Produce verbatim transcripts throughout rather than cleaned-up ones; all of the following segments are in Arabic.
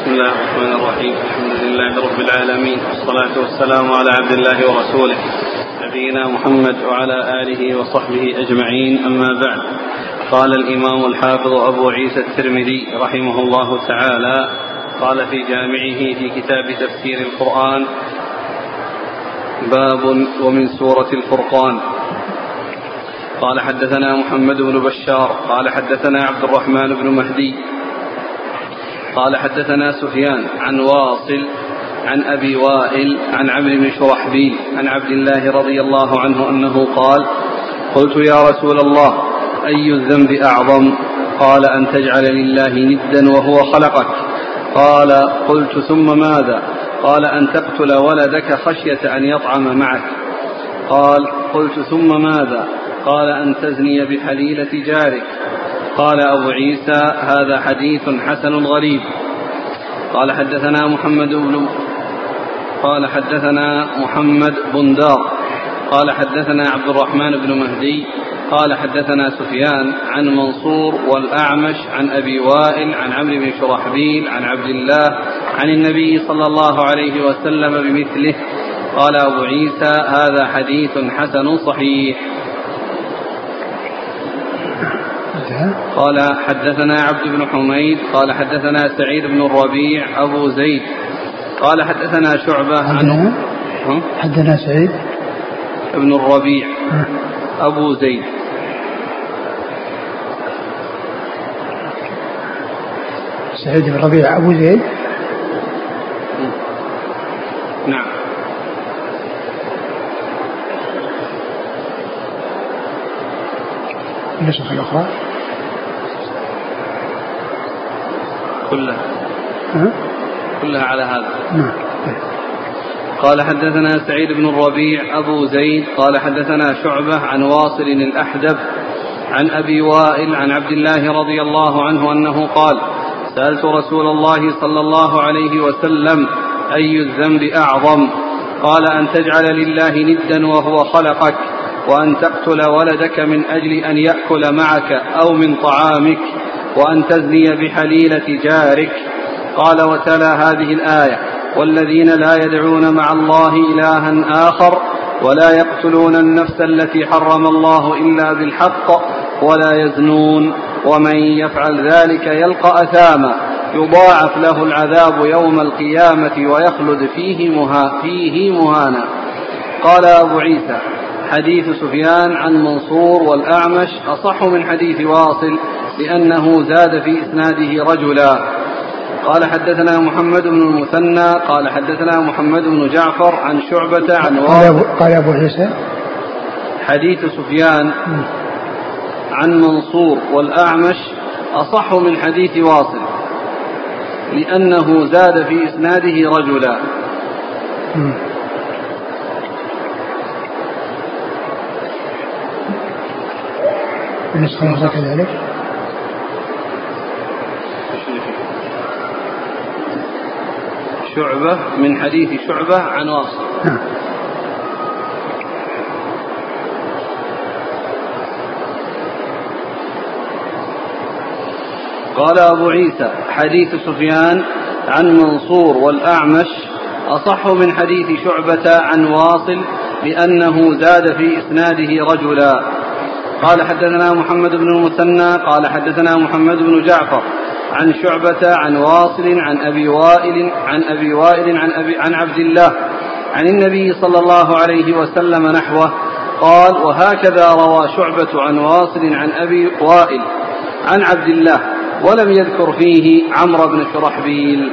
الله الرحمن الرحيم. الحمد لله رب العالمين، والصلاة والسلام على عبد الله ورسوله نبينا محمد وعلى آله وصحبه أجمعين، أما بعد. قال الإمام الحافظ أبو عيسى الترمذي رحمه الله تعالى قال في جامعه في كتاب تفسير القرآن: باب ومن سورة الفرقان. قال حدثنا محمد بن بشار قال حدثنا عبد الرحمن بن مهدي قال حدثنا سفيان عن واصل عن أبي وائل عن عمرو بن شرحبيل عن عبد الله رضي الله عنه أنه قال: قلت يا رسول الله أي الذنب أعظم؟ قال: أن تجعل لله ندا وهو خلقك. قال: قلت ثم ماذا؟ قال: أن تقتل ولدك خشية أن يطعم معك. قال: قلت ثم ماذا؟ قال: أن تزني بحليلة جارك. قال أبو عيسى: هذا حديث حسن غريب. قال حدثنا محمد بن قال حدثنا محمد بن دار قال حدثنا عبد الرحمن بن مهدي قال حدثنا سفيان عن منصور والأعمش عن أبي وائل عن عمرو بن شرحبيل عن عبد الله عن النبي صلى الله عليه وسلم بمثله. قال أبو عيسى: هذا حديث حسن صحيح. قال حدثنا عبد بن حميد قال حدثنا سعيد بن الربيع أبو زيد قال حدثنا شعبة عن حدثنا سعيد بن الربيع أبو زيد سعيد بن الربيع أبو زيد نعم. النسخة الأخرى كلها أه؟ كلها على هذا. نعم. قال حدثنا سعيد بن الربيع أبو زيد قال حدثنا شعبة عن واصل الأحدب عن أبي وائل عن عبد الله رضي الله عنه أنه قال: سألت رسول الله صلى الله عليه وسلم: أي الذنب أعظم؟ قال: أن تجعل لله ندا وهو خلقك، وأن تقتل ولدك من أجل أن يأكل معك أو من طعامك، وأن تزني بحليلة جارك. قال: وتلا هذه الآية: والذين لا يدعون مع الله إلها آخر ولا يقتلون النفس التي حرم الله إلا بالحق ولا يزنون، ومن يفعل ذلك يلقى أثاما يضاعف له العذاب يوم القيامة ويخلد فيه, مها فيه مهانا. قال أبو عيسى: حديث سفيان عن منصور والأعمش أصح من حديث واصل لأنه زاد في إسناده رجلا. قال حدثنا محمد بن المثنى قال حدثنا محمد بن جعفر عن شعبة عن واصل. قال أبو عيسى: حديث سفيان عن منصور والأعمش أصح من حديث واصل لأنه زاد في إسناده رجلا. النسخة كذلك. شعبة من حديث شعبة عن واصل. قال أبو عيسى: حديث سفيان عن منصور والأعمش أصح من حديث شعبة عن واصل لأنه زاد في إسناده رجلا. قال حدثنا محمد بن المثنى قال حدثنا محمد بن جعفر عن شعبة عن واصل عن أبي وائل عن أبي وائل عن, أبي عن عبد الله عن النبي صلى الله عليه وسلم نحوه. قال: وهكذا روى شعبة عن واصل عن أبي وائل عن عبد الله ولم يذكر فيه عمرو بن شرحبيل.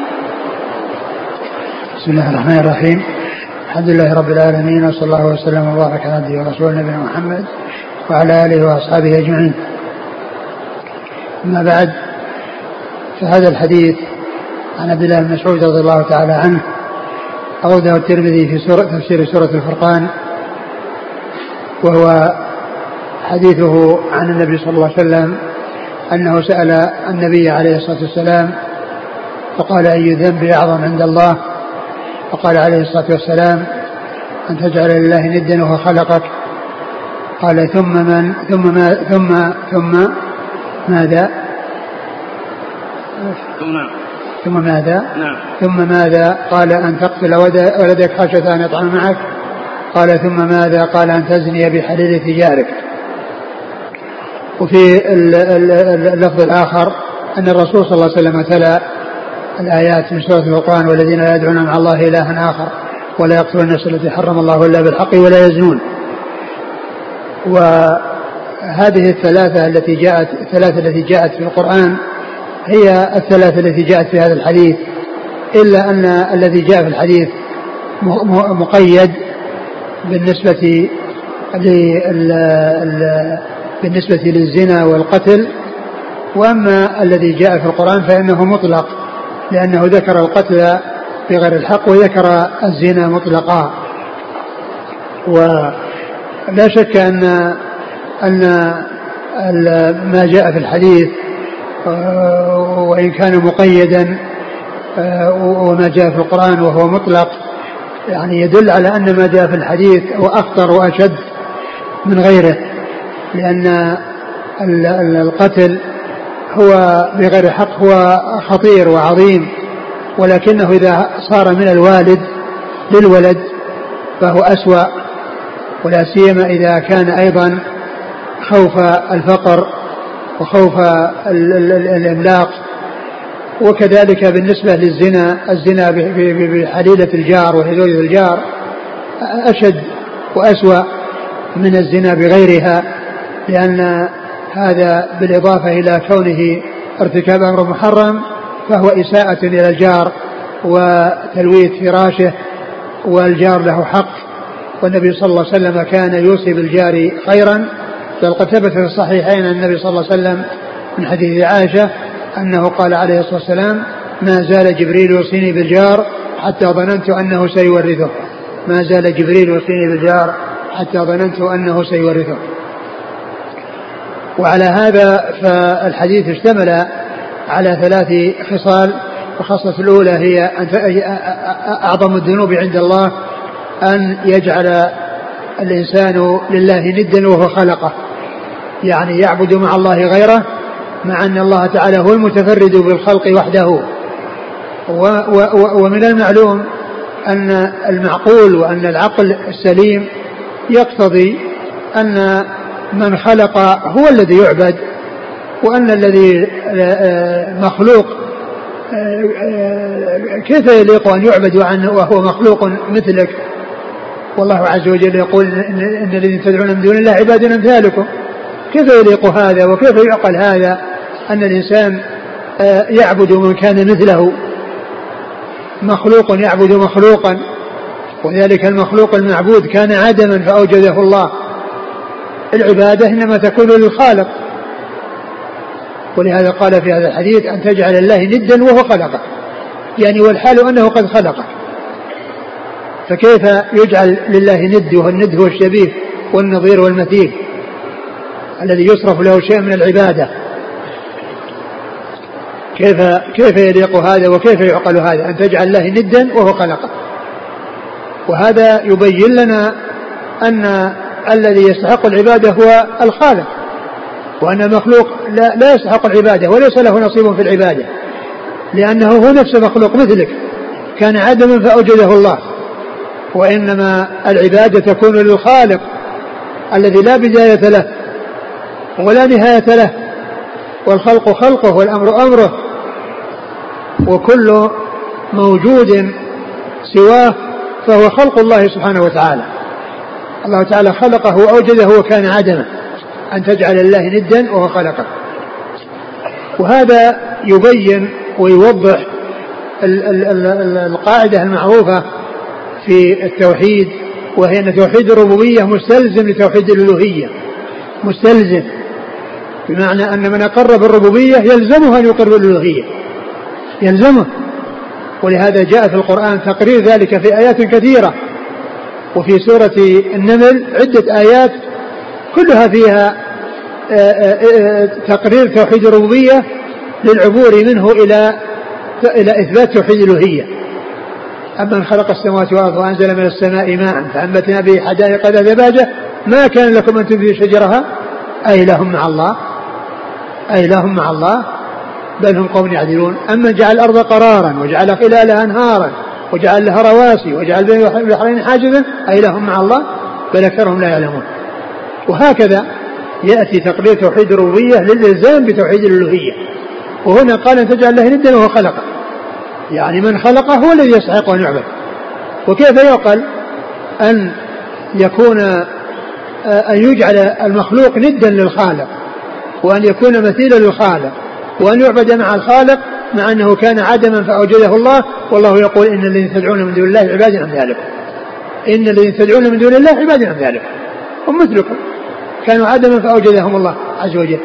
بسم الله الرحمن الرحيم. الحمد لله رب العالمين، وصلى الله وسلم وبارك على عبده ورسوله نبينا محمد وعلى آله وأصحابه أجمعين. أما بعد، فهذا الحديث عن عبد الله بن مسعود رضي الله تعالى عنه أورده الترمذي في سورة تفسير سورة الفرقان، وهو حديثه عن النبي صلى الله عليه وسلم أنه سأل النبي عليه الصلاة والسلام فقال: أي ذنب أعظم عند الله؟ فقال عليه الصلاة والسلام: أن تجعل لله ندا وهو خلقك. قال: ثم من ثم ما ثم ثم ماذا؟ ثم ماذا؟ نعم. ثم ماذا؟ قال أن تقتل ولدك خشية أن يطعن معك. قال ثم ماذا؟ قال أن تزني بحليلة جارك. وفي اللفظ الآخر أن الرسول صلى الله عليه وسلم تلا الآيات من سورة القرآن والذين لا يدعون مع الله إلها آخر ولا يقتلون النفس التي حرم الله إلا بالحق ولا يزنون. وهذه الثلاثة التي جاءت الثلاثة التي جاءت في القرآن هي الثلاثة التي جاءت في هذا الحديث، إلا أن الذي جاء في الحديث مقيد بالنسبة بالنسبة للزنا والقتل، وأما الذي جاء في القرآن فإنه مطلق لأنه ذكر القتل بغير الحق وذكر الزنا مطلقا. ولا شك أن أن ما جاء في الحديث وإن كان مقيدا وما جاء في القرآن وهو مطلق يعني يدل على أن ما جاء في الحديث هو أخطر وأشد من غيره، لأن القتل هو بغير حق هو خطير وعظيم، ولكنه إذا صار من الوالد للولد فهو أسوأ، ولا سيما إذا كان أيضا خوف الفقر وخوف الإملاق. وكذلك بالنسبة للزنا، الزنا بحليلة الجار وحدود الجار أشد وأسوأ من الزنا بغيرها، لأن هذا بالإضافة إلى كونه ارتكاب أمر محرم فهو إساءة إلى الجار وتلويث فراشه، والجار له حق، والنبي صلى الله عليه وسلم كان يوصي بالجار خيرا، بل قد ثبت في الصحيحين أن النبي صلى الله عليه وسلم من حديث عائشة أنه قال عليه الصلاة والسلام: ما زال جبريل يوصيني بالجار حتى ظننت أنه سيورثه. ما زال جبريل يوصيني بالجار حتى ظننت أنه سيورثه. وعلى هذا فالحديث اشتمل على ثلاث خصال. الخصلة الأولى هي أن أعظم الذنوب عند الله أن يجعل الإنسان لله ندا وهو خلقه، يعني يعبد مع الله غيره، مع أن الله تعالى هو المتفرد بالخلق وحده. ومن المعلوم أن المعقول وأن العقل السليم يقتضي أن من خلق هو الذي يعبد، وأن الذي مخلوق كيف يليق أن يعبد وهو مخلوق مثلك؟ والله عز وجل يقول إن الذين تدعون من دون الله عباد أمثالكم. كيف يليق هذا وكيف يعقل هذا أن الإنسان يعبد من كان مثله؟ مخلوق يعبد مخلوقا، وذلك المخلوق المعبود كان عدما فأوجده الله. العبادة إنما تكون للخالق، ولهذا قال في هذا الحديث: أن تجعل الله ندا وهو خلقك، يعني والحال أنه قد خلقك. فكيف يجعل لله ند، وهو الند هو الشبيه والنظير والمثيل الذي يصرف له شيء من العبادة؟ كيف كيف يليق هذا وكيف يعقل هذا أن تجعل الله ندا وهو خلقك؟ وهذا يبين لنا أن الذي يستحق العبادة هو الخالق، وأن المخلوق لا, لا يستحق العبادة وليس له نصيب في العبادة، لأنه هو نفسه مخلوق مثلك كان عدما فأوجده الله. وإنما العبادة تكون للخالق الذي لا بداية له ولا نهاية له، والخلق خلقه والأمر أمره، وكل موجود سواه فهو خلق الله سبحانه وتعالى. الله تعالى خلقه وأوجده وكان عدما، أن تجعل الله ندا وهو خلقه. وهذا يبين ويوضح القاعدة المعروفة في التوحيد، وهي أن توحيد الربوبية مستلزم لتوحيد الألوهية، مستلزم بمعنى أن من أقر بالربوبية يلزمه أن يقر بالألوهية، يلزمه. ولهذا جاء في القرآن تقرير ذلك في آيات كثيرة، وفي سورة النمل عدة آيات كلها فيها تقرير توحيد الربوبية للعبور منه إلى إلى إثبات توحيد الألوهية. أمن خلق السماوات والأرض وأنزل من السماء ماء فأنبتنا به حدائق ذات بهجة ما كان لكم أن تنبتوا شجرها أإله مع الله أإله مع الله بل هم قوم يعدلون. أما جعل الأرض قرارا وجعل خلالها أنهارا وجعل لها رواسي وجعل بين البحرين حاجزا أإله مع الله بل أكثرهم لا يعلمون. وهكذا يأتي تقرير توحيد الربوبية للإلزام بتوحيد الألوهية. وهنا قال أن تجعل الله ندا وهو خلقه، يعني من خلقه هو الذي يستحق أن يعبد. وكيف يعقل أن يكون أن يجعل المخلوق ندا للخالق وأن يكون مثيلا للخالق وأن يعبد مع الخالق مع أنه كان عدما فأوجده الله؟ والله يقول إن الذين تدعون من دون الله عباد أمثالكم، إن الذين تدعون من دون الله عباد أمثالكم هم مثلكم كانوا عدما فأوجدهم الله عز وجل.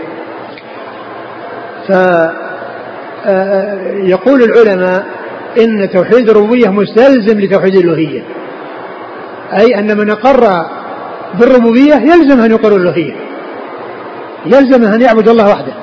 فيقول العلماء إن توحيد الربوبية مستلزم لتوحيد الألوهية، أي أن من أقر بالربوبية يلزم أن يقر الألوهية، يلزم أن يعبد الله وحده.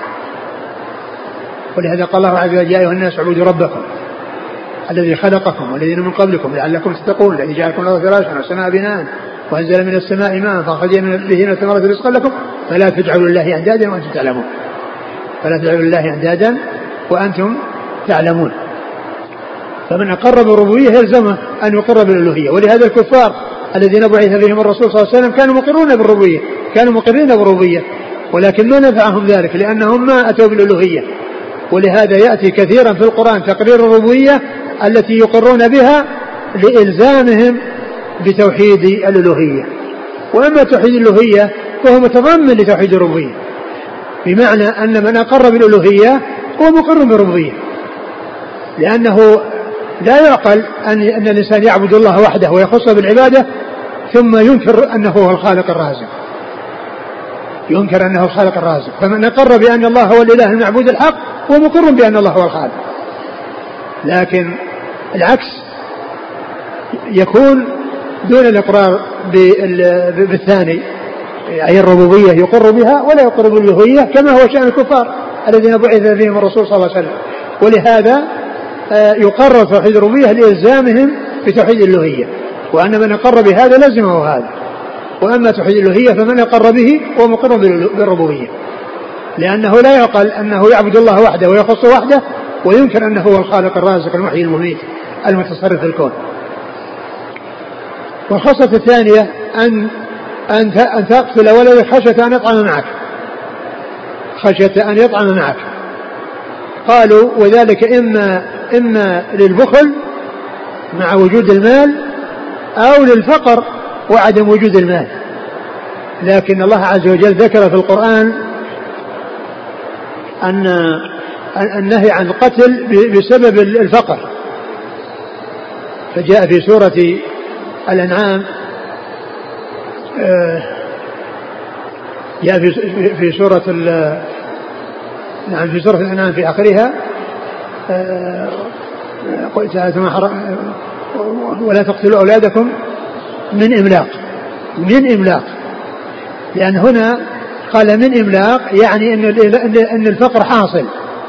ولهذا قال الله عز وجل: يا أيها الناس اعبدوا ربكم الذي خلقكم والذين من قبلكم لعلكم تتقون الذي جعلكم الأرض فراشا والسماء بناء وأنزل من السماء ماء فأخرج به من الثمرات رزقا لكم فلا تجعلوا لله أندادا وأنتم تعلمون فلا تجعلوا لله أندادا وأنتم تعلمون. فمن أقر بالربوبية يلزمه أن يقر بالألوهية. ولهذا الكفار الذين بعث فيهم الرسول صلى الله عليه وسلم كانوا مقرون بالربوبية، كانوا مقرين بالربوبية، ولكن ما نفعهم ذلك لأنهم ما أتوا بالألوهية. ولهذا يأتي كثيرا في القرآن تقرير الربوبية التي يقرون بها لإلزامهم بتوحيد الألوهية. وأما توحيد الألوهية فهو متضمن لتوحيد الربوبية، بمعنى أن من أقر بالألوهية هو مقر بالربوبية، لأنه لا يعقل أن أن الإنسان يعبد الله وحده ويخص بالعبادة ثم ينكر أنه هو الخالق الرازق، ينكر أنه الخالق الرازق. فمن أقر بأن الله هو الإله المعبود الحق هو مقر بأن الله هو الخالق. لكن العكس يكون دون الإقرار بالثاني، أي الربوبية يقر بها ولا يقر بالألوهية، كما هو شأن الكفار الذين بعث فيهم الرسول صلى الله عليه وسلم. ولهذا يقرر توحيد الربوبية لإلزامهم بتوحيد الألوهية، وأن من أقر بهذا لزمه هذا. وأما توحيد الألوهية فمن أقر به هو مقر بالربوبية، لأنه لا يعقل أنه يعبد الله وحده ويخص وحده وينكر أنه هو الخالق الرازق المحيي المميت المتصرف في الكون. والخصلة الثانية أن أن تقتل ولدك خشية أن يطعم معك، خشية أن يطعم معك. قالوا وذلك إما إما للبخل مع وجود المال أو للفقر وعدم وجود المال. لكن الله عز وجل ذكر في القرآن أن النهي عن القتل بسبب الفقر، فجاء في سورة الأنعام جاء في في سورة نعم في سورة الأنعام في آخرها ولا تقتلوا أولادكم من إملاق، من إملاق، لأن هنا قال من إملاق يعني أن أن الفقر حاصل،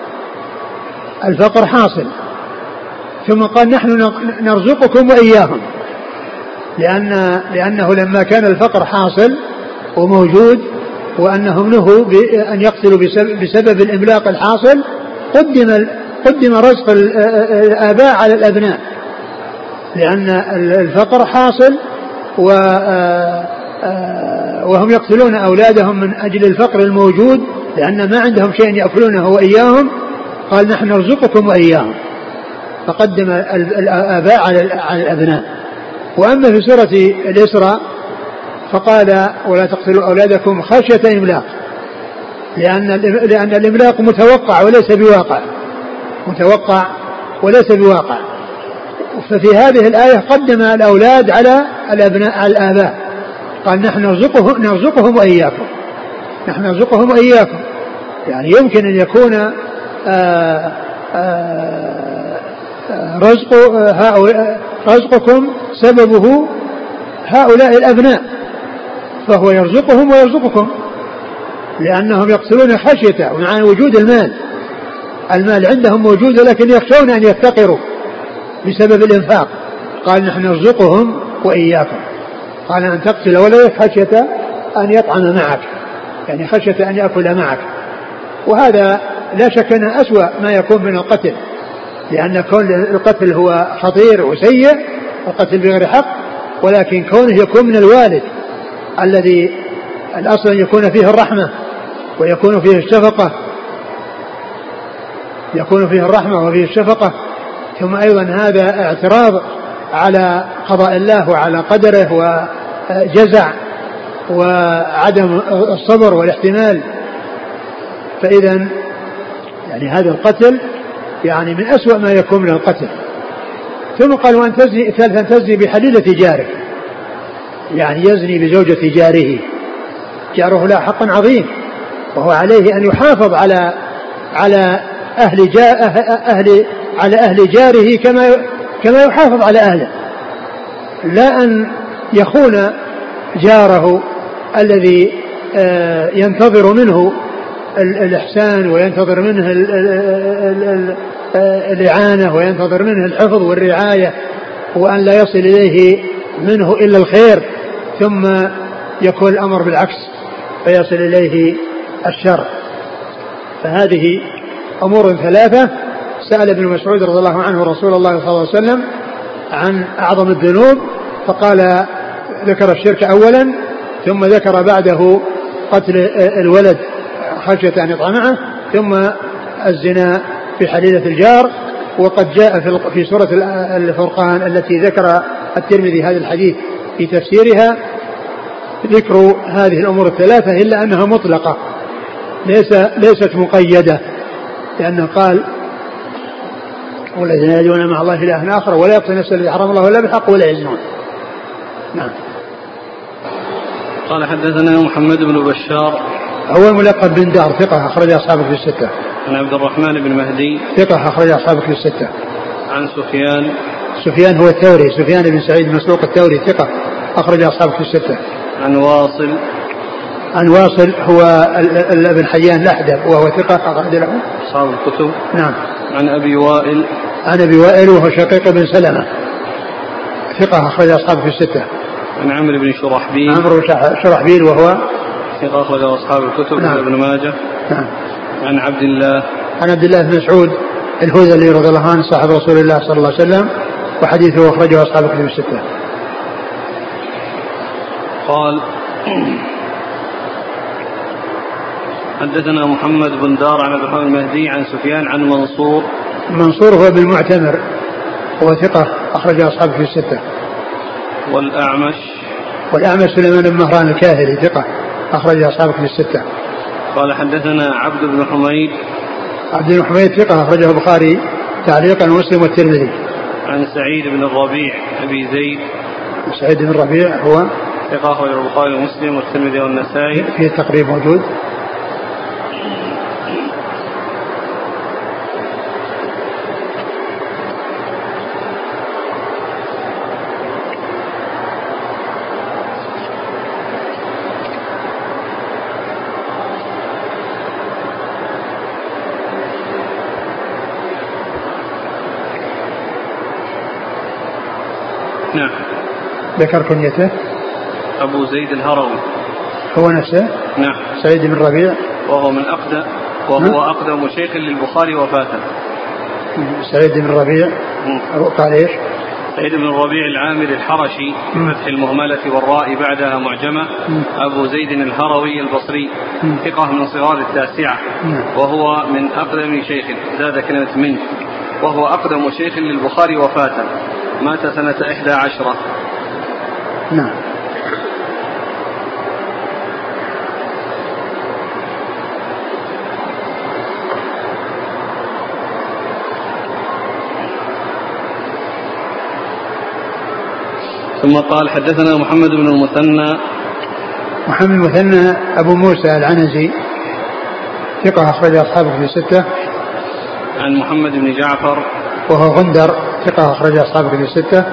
الفقر حاصل. ثم قال نحن نرزقكم وإياهم، لأن لأنه لما كان الفقر حاصل وموجود وأنهم نهوا بأن يقتلوا بسبب الإملاق الحاصل قدم قدم رزق الآباء على الأبناء، لأن الفقر حاصل وهم يقتلون أولادهم من أجل الفقر الموجود، لأن ما عندهم شيء يأكلونه وإياهم. قال نحن نرزقكم وإياهم، فقدم الآباء على الأبناء. وأما في سورة الإسراء فقال ولا تقتلوا أولادكم خشية إملاق، لأن لأن الإملاق متوقع وليس بواقع، متوقع وليس بواقع. ففي هذه الآية قدم الأولاد على الأبناء على الآباء، قال نحن نرزقهم نرزقهم وإياكم، نحن نرزقهم وإياكم. يعني يمكن أن يكون آآ آآ رزق هؤلاء رزقكم سببه هؤلاء الأبناء، فهو يرزقهم ويرزقكم، لأنهم يقتلون خشية مع وجود المال، المال عندهم موجود لكن يخشون أن يفتقروا بسبب الإنفاق. قال نحن نرزقهم وإياكم. قال أن تقتل ولدك خشية أن يطعم معك، يعني خشية أن يأكل معك. وهذا لا شك أنها أسوأ ما يكون من القتل، لأن كون القتل هو خطير وسيء، القتل بغير حق، ولكن كونه يكون من الوالد الذي الأصل أن يكون فيه الرحمة ويكون فيه الشفقة، يكون فيه الرحمة وفيه الشفقة، ثم أيضا هذا اعتراض على قضاء الله وعلى قدره وجزع وعدم الصبر والاحتمال. فإذا يعني هذا القتل يعني من أسوأ ما يكون من القتل. ثم قال وأن تزني ثالثا تزني بحليلة جاره، يعني يزني بزوجة جاره، جاره له حق عظيم وهو عليه أن يحافظ على على أهل جا أهل على أهل جاره كما كما يحافظ على أهله، لا أن يخون جاره الذي ينتظر منه الإحسان وينتظر منه الإعانة وينتظر منه الحفظ والرعاية، وأن لا يصل إليه منه إلا الخير، ثم يكون الأمر بالعكس فيصل إليه الشر. فهذه أمور ثلاثة سأل ابن مسعود رضي الله عنه رسول الله صلى الله عليه وسلم عن أعظم الذنوب، فقال ذكر الشرك أولا، ثم ذكر بعده قتل الولد خشية أن يطعمه، ثم الزنا في حليلة الجار. وقد جاء في سورة الفرقان التي ذكر الترمذي هذا الحديث في تفسيرها ذكر هذه الأمور الثلاثة، إلا أنها مطلقة ليس ليست مقيدة، لأنه قال والذين يدعون مع الله إلها آخر ولا يقتلون النفس التي حرم الله إلا بالحق ولا يزنون. نعم. قال حدثنا محمد بن بشار هو الملقب بن دار، ثقة أخرج أصحابه في الستة. عن عبد الرحمن بن مهدي، ثقة أخرج أصحابه في الستة. عن سفيان سفيان هو الثوري، سفيان بن سعيد مسروق الثوري، ثقة أخرج أصحابه في الستة. عن واصل عن واصل هو ابن حيان الأحدب وهو ثقة أخرج له أصحاب الكتب. نعم. عن أبي وائل عن أبي وائل وهو شقيق بن سلمة، ثقة أخرج أصحابه في الستة. عن عمرو بن شرحبيل عمرو شرحبيل وهو ثقة أخرج أصحاب الكتب. نعم. ابن ماجه. نعم. عن عبد الله عن عبد الله بن مسعود الهذلي رضي الله عنه صاحب رسول الله صلى الله عليه وسلم، وحديثه أخرجه أصحاب الكتب الستة. قال حدثنا محمد بن دار عن عبد الرحمن المهدي عن سفيان عن منصور. منصور هو بن معتمر هو ثقة أخرج أصحابه في الستة. والأعمش والأعمش سليمان بن مهران الكاهلي ثقة أخرج أصحابه في الستة. قال حدثنا عبد بن حميد عبد بن حميد ثقة أخرجه البخاري تعليقا ومسلم والترمذي. عن سعيد بن الربيع أبي زيد. سعيد بن الربيع هو ثقة أخرجه البخاري ومسلم والترمذي والنسائي. في التقريب موجود. نعم. ذكر كنيته أبو زيد الهروي هو نفسه. نعم. سعيد بن الربيع وهو من أقدم وهو نعم. أقدم شيخ للبخاري وفاة. سعيد بن الربيع قال إيش؟ سعيد بن الربيع العامري الحرشي بفتح المهملة والراء بعدها معجمة. م. أبو زيد الهروي البصري ثقة من صغار التاسعة. م. وهو من أقدم شيخ، زاد كلمة من، وهو أقدم شيخ للبخاري وفاة، مات سنة إحدى عشرة. نعم. ثم قال حدثنا محمد بن المثنى. محمد المثنى أبو موسى العنزي ثقة أخرج أصحابه في الستة. عن محمد بن جعفر وهو غندر ثقة أخرج أصحابه في الستة.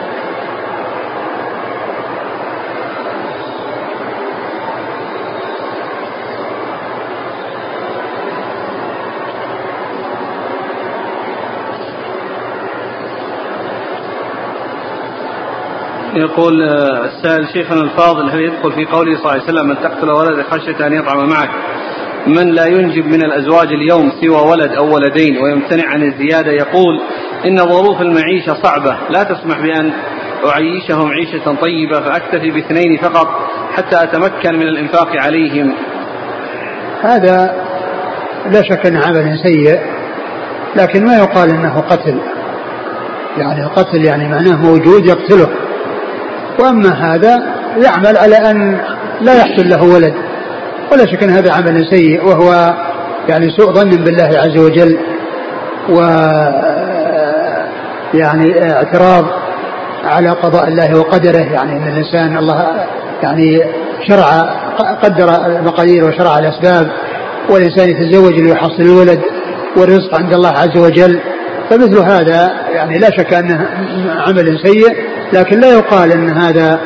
يقول السائل شيخنا الفاضل هل يدخل في قوله صلى الله عليه وسلم من تقتل ولد خشية أن يطعم معك من لا ينجب من الأزواج اليوم سوى ولد أو ولدين ويمتنع عن الزيادة يقول إن ظروف المعيشة صعبة لا تسمح بأن أعيشهم عيشة طيبة فأكتفي باثنين فقط حتى أتمكن من الإنفاق عليهم. هذا لا شك أنه عمل سيء، لكن ما يقال أنه قتل، يعني القتل يعني معناه موجود يقتله. وأما هذا يعمل على أن لا يحصل له ولد، ولا شك أن هذا عمل سيء، وهو يعني سوء ظن بالله عز وجل، و يعني اعتراض على قضاء الله وقدره، يعني أن الإنسان الله يعني شرع قدر المقادير وشرع الأسباب، والإنسان يتزوج ليحصل الولد والرزق عند الله عز وجل. فمثل هذا يعني لا شك أنه عمل سيء، لكن لا يقال أن هذا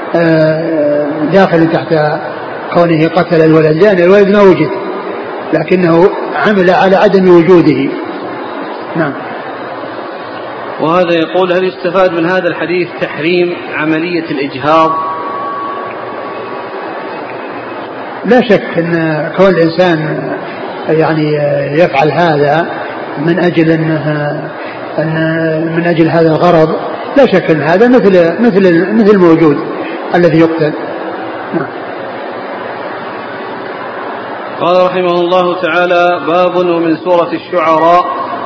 داخل تحت كونه قتل الولد، لأن الولد ما وجد، لكنه عمل على عدم وجوده. نعم. وهذا يقول هل يستفاد من هذا الحديث تحريم عملية الإجهاض؟ لا شك أن كون الإنسان يعني يفعل هذا من أجل أنه أن من أجل هذا الغرض، لا شك أن هذا مثل مثل مثل الموجود الذي يقتل. نعم. قال رحمه الله تعالى: باب ومن سورة الشعراء.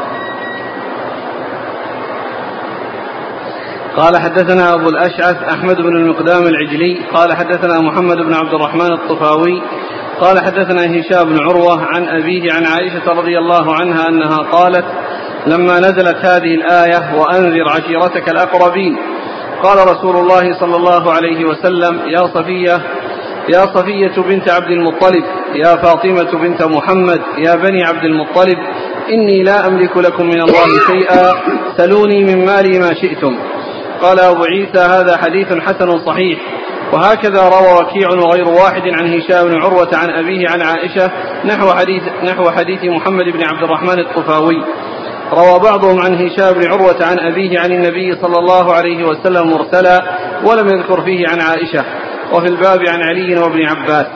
قال حدثنا أبو الأشعث أحمد بن المقدام العجلي قال حدثنا محمد بن عبد الرحمن الطفاوي قال حدثنا هشام بن عروة عن أبيه عن عائشة رضي الله عنها أنها قالت: لما نزلت هذه الآية وأنذر عشيرتك الأقربين قال رسول الله صلى الله عليه وسلم: يا صفية يا صفية بنت عبد المطلب، يا فاطمة بنت محمد، يا بني عبد المطلب، إني لا أملك لكم من الله شيئا، سلوني من مالي ما شئتم. قال أبو عيسى: هذا حديث حسن صحيح. وهكذا روى وكيع وغير واحد عن هشام بن عروة عن أبيه عن عائشة نحو حديث, نحو حديث محمد بن عبد الرحمن الطفاوي. روى بعضهم عن هشام بن عروة عن أبيه عن النبي صلى الله عليه وسلم مرسلا ولم يذكر فيه عن عائشة. وفي الباب عن علي وابن عباس.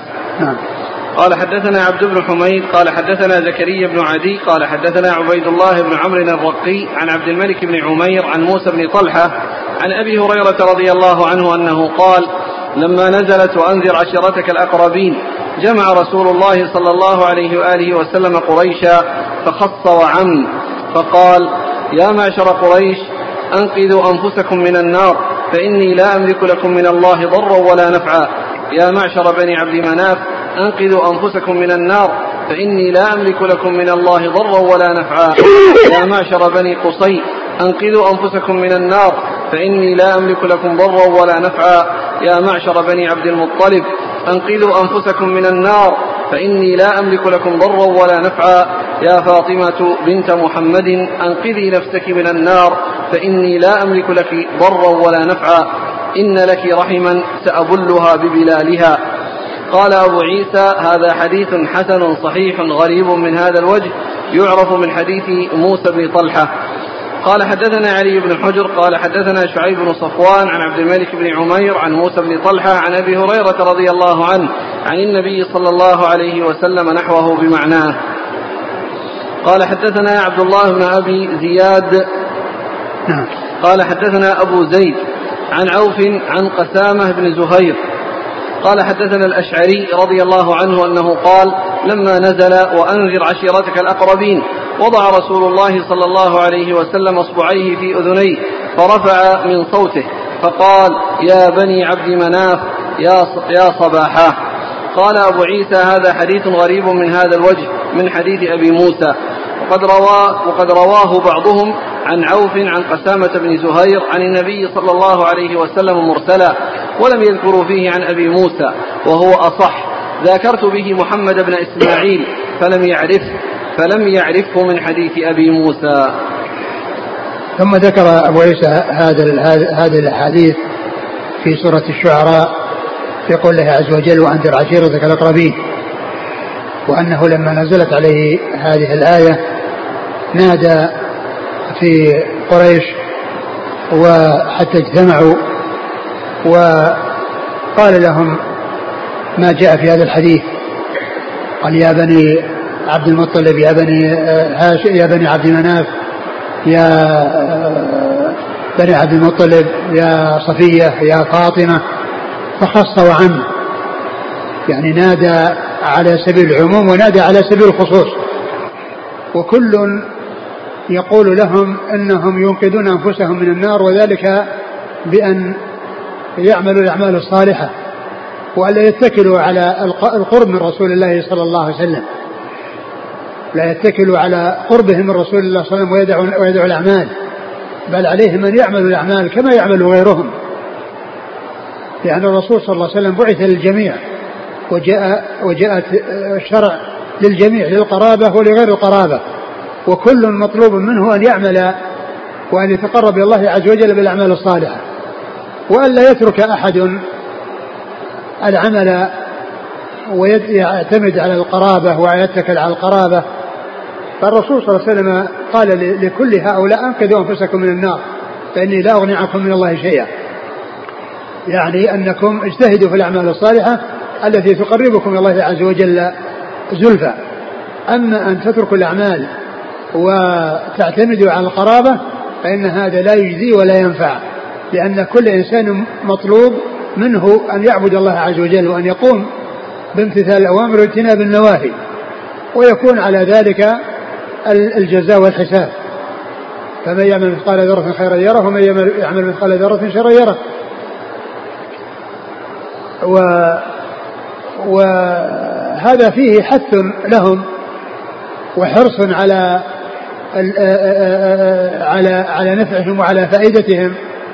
قال حدثنا عبد بن حميد قال حدثنا زكريا بن عدي قال حدثنا عبيد الله بن عمرو الرقي عن عبد الملك بن عمير عن موسى بن طلحة عن أبي هريرة رضي الله عنه أنه قال: لما نزلت وأنذر عشيرتك الأقربين جمع رسول الله صلى الله عليه وآله وسلم قريشا فخص وعم فقال: يا معشر قريش أنقذوا أنفسكم من النار فإني لا أملك لكم من الله ضرا ولا نفعا. يا معشر بني عبد مناف أنقذوا أنفسكم من النار فإني لا أملك لكم من الله ضرا ولا نفعا. يا معشر بني قصي أنقذوا أنفسكم من النار فإني لا أملك لكم ضرا ولا نفعا. يا معشر بني عبد المطلب أنقذوا أنفسكم من النار فإني لا أملك لكم ضرا ولا نفعا. يا فاطمة بنت محمد أنقذي نفسك من النار فإني لا أملك لك ضرا ولا نفعا. إن لك رحما سأبلها ببلالها. قال أبو عيسى: هذا حديث حسن صحيح غريب من هذا الوجه يعرف من حديث موسى بن طلحة. قال حدثنا علي بن حجر قال حدثنا شعيب بن صفوان عن عبد الملك بن عمير عن موسى بن طلحة عن أبي هريرة رضي الله عنه عن النبي صلى الله عليه وسلم نحوه بمعناه. قال حدثنا عبد الله بن أبي زياد قال حدثنا أبو زيد عن عوف عن قسامة بن زهير قال حدثنا الأشعري رضي الله عنه أنه قال: لما نزل وأنذر عشيرتك الأقربين وضع رسول الله صلى الله عليه وسلم أصبعيه في أذنيه فرفع من صوته فقال: يا بني عبد مناف يا صباحا. قال أبو عيسى: هذا حديث غريب من هذا الوجه من حديث أبي موسى. وقد, روا وقد رواه بعضهم عن عوف عن قسامة بن زهير عن النبي صلى الله عليه وسلم مرسلا ولم يذكروا فيه عن أبي موسى وهو أصح. ذكرت به محمد بن إسماعيل فلم يعرف فلم يعرفه من حديث أبي موسى. ثم ذكر أبو عيسى هذه الحديث في سورة الشعراء في قول الله عز وجل: وأنذر عشيرتك الأقربين، وأنه لما نزلت عليه هذه الآية نادى في قريش وحتى اجتمعوا وقال لهم ما جاء في هذا الحديث، قال يا بني عبد المطلب يا بني هاش يا بني عبد مناف يا بني عبد المطلب يا صفية يا فاطمة، فخص وعم، يعني نادى على سبيل العموم ونادى على سبيل الخصوص، وكل يقول لهم أنهم ينقذون أنفسهم من النار، وذلك بأن يعملوا الأعمال الصالحة وألا يتكلوا على القرب من رسول الله صلى الله عليه وسلم، لا يتكلوا على قربهم من رسول الله صلى الله عليه وسلم ويدعوا, ويدعوا الأعمال، بل عليهم أن يعملوا الأعمال كما يعمل غيرهم، لأن الرسول صلى الله عليه وسلم بعث للجميع، وجاء وجاءت الشرع للجميع للقرابة ولغير القرابة، وكل مطلوب منه أن يعمل وأن يتقرب إلى الله عز وجل بالأعمال الصالحة، وأن لا يترك أحد العمل ويعتمد على القرابة ويتكل على القرابة. فالرسول صلى الله عليه وسلم قال لكل هؤلاء أنقذوا أنفسكم من النار فإني لا أغني عنكم من الله شيئا، يعني أنكم اجتهدوا في الأعمال الصالحة التي تقربكم إلى الله عز وجل زلفى. أما أن تتركوا الأعمال وتعتمدوا على القرابة فإن هذا لا يجزي ولا ينفع، لأن كل إنسان مطلوب منه أن يعبد الله عز وجل وأن يقوم بامتثال الأوامر واجتناب النواهي، ويكون على ذلك الجزاء والحساب. فمن يعمل مثقال ذرة خيرا يره ومن يعمل مثقال ذرة شرا يره. وهذا فيه حث لهم وحرص على على على نفعهم وعلى فائدتهم.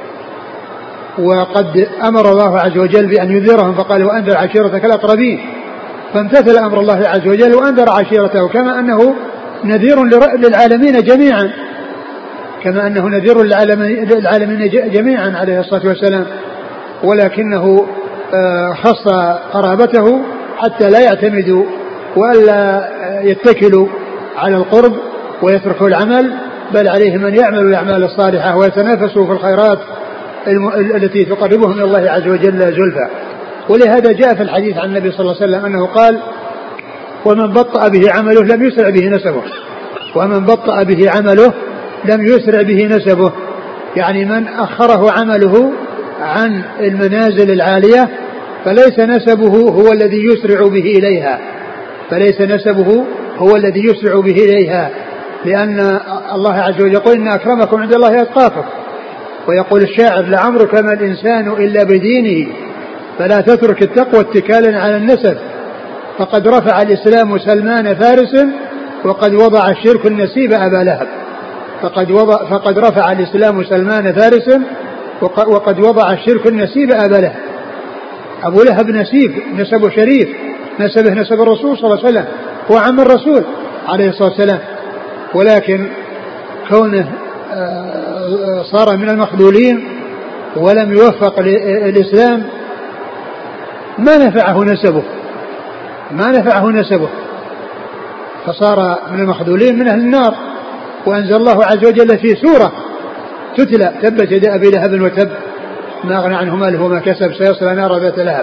وقد أمر الله عز وجل بأن ينذرهم فقال وأنذر عشيرتك الأقربين، فامتثل أمر الله عز وجل وأنذر عشيرته، كما أنه نذير للعالمين جميعا، كما أنه نذير للعالمين جميعا عليه الصلاة والسلام، ولكنه خص قرابته حتى لا يعتمدوا وألا يتكلوا على القرب ويتركوا العمل، بل عليهم أن يعملوا الأعمال الصالحة ويتنافسوا في الخيرات التي تقربهم إلى الله عز وجل زلفى. ولهذا جاء في الحديث عن النبي صلى الله عليه وسلم أنه قال ومن بطأ به عمله لم يسرع به نسبه، ومن بطأ به عمله لم يسرع به نسبه، يعني من أخره عمله عن المنازل العالية فليس نسبه هو الذي يسرع به إليها، فليس نسبه هو الذي يسرع به إليها، لأن الله عز وجل يقول إن أكرمكم عند الله أتقاكم، ويقول الشاعر لعمرك ما الإنسان إلا بدينه فلا تترك التقوى اتكالا على النسب، فقد رفع الإسلام سلمان فارس وقد وضع الشرك النسيب أبا لهب. فقد, وضع فقد رفع الإسلام سلمان فارس وقد وضع الشرك النسيب أبا لهب. أبو لهب نسيب، نسبه شريف، نسبه نسب الرسول صلى الله عليه وسلم، هو عم الرسول عليه الصلاة والسلام، ولكن كونه صار من المخذولين ولم يوفق الإسلام ما نفعه نسبه ما نفعه نسبه فصار من المخذولين من أهل النار. وأنزل الله عز وجل في سورة تتلى تبت يد أبي لهب وتب ما أغنى عنه ماله وما كسب سيصلى نارا ذات لهب.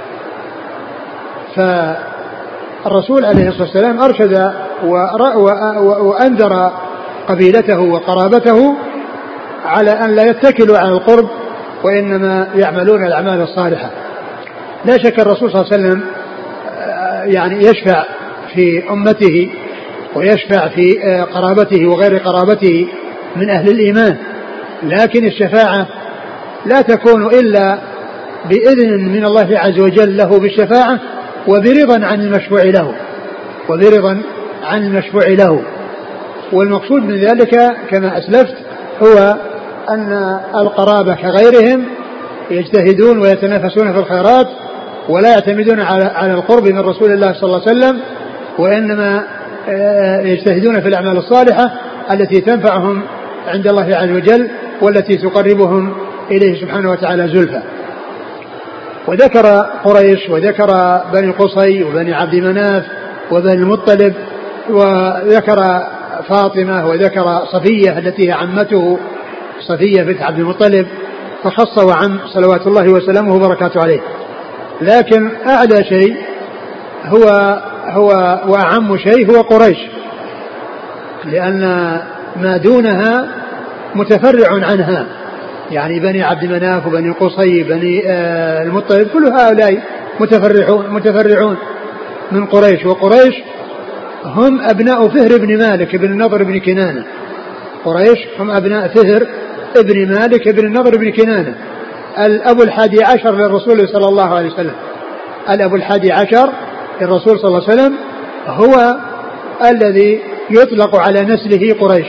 فالرسول عليه الصلاة والسلام أرشد وأنذر قبيلته وقرابته على أن لا يتكلوا على القرب وإنما يعملون الأعمال الصالحة. لا شك الرسول صلى الله عليه وسلم يعني يشفع في أمته ويشفع في قرابته وغير قرابته من أهل الإيمان، لكن الشفاعة لا تكون إلا بإذن من الله عز وجل له بالشفاعة وبرضا عن المشفوع له وبرضا عن المشفوع له. والمقصود من ذلك كما أسلفت هو أن القرابة كغيرهم يجتهدون ويتنافسون في الخيرات ولا يعتمدون على القرب من رسول الله صلى الله عليه وسلم، وإنما يجتهدون في الأعمال الصالحة التي تنفعهم عند الله عز وجل والتي تقربهم إليه سبحانه وتعالى زلفى. وذكر قريش وذكر بني قصي وبني عبد مناف وبني المطلب وذكر فاطمة وذكر صفية التي هي عمته صفية بنت عبد المطلب، فخص وعم صلوات الله وسلامه وبركاته عليه. لكن أعلى شيء هو هو وأعم شيء هو قريش، لأن ما دونها متفرع عنها، يعني بني عبد مناف وبني قصي بني المطلب كل هؤلاء متفرعون متفرعون من قريش. وقريش هم أبناء فهر بن مالك بن النضر بن كنانة. قريش هم أبناء فهر ابن مالك بن النضر بن كنانة، الأب الحادي عشر للرسول صلى الله عليه وسلم. الأب الحادي عشر للرسول صلى الله عليه وسلم هو الذي يطلق على نسله قريش،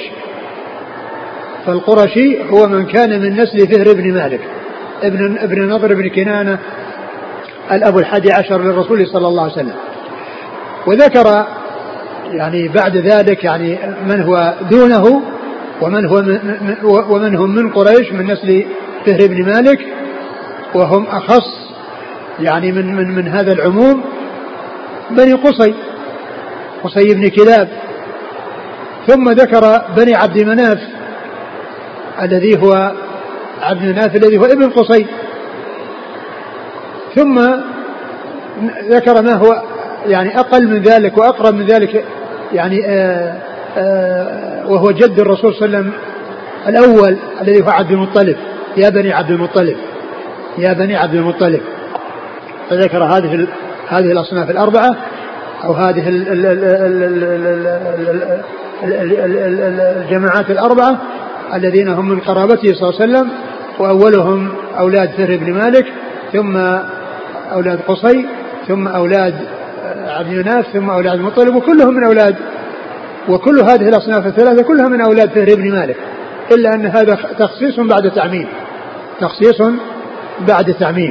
فالقرشي هو من كان من نسل فهر بن مالك ابن ابن النضر بن كنانة الأب الحادي عشر للرسول صلى الله عليه وسلم. وذكر يعني بعد ذلك يعني من هو دونه ومن هو من ومن هم من قريش من نسل فهر بن مالك، وهم أخص يعني من من من هذا العموم بني قصي قصي بن كلاب. ثم ذكر بني عبد مناف الذي هو عبد مناف الذي هو ابن قصي. ثم ذكر ما هو يعني أقل من ذلك وأقرب من ذلك، يعني آآ آآ وهو جد الرسول صلى الله عليه وسلم الأول الذي هو عبد المطلب، يا بني عبد المطلب يا بني عبد المطلب. فذكر هذه هذه الأصناف الأربعة أو هذه الجماعات الأربعة الذين هم من قرابته صلى الله عليه وسلم، وأولهم أولاد فهر بن مالك، ثم أولاد قصي، ثم أولاد عبد مناف، ثم أولاد المطلب، وكلهم من أولاد وكل هذه الأصناف الثلاثة كلها من أولاد فهر بن مالك، إلا أن هذا تخصيص بعد تعميم تخصيص بعد تعميم.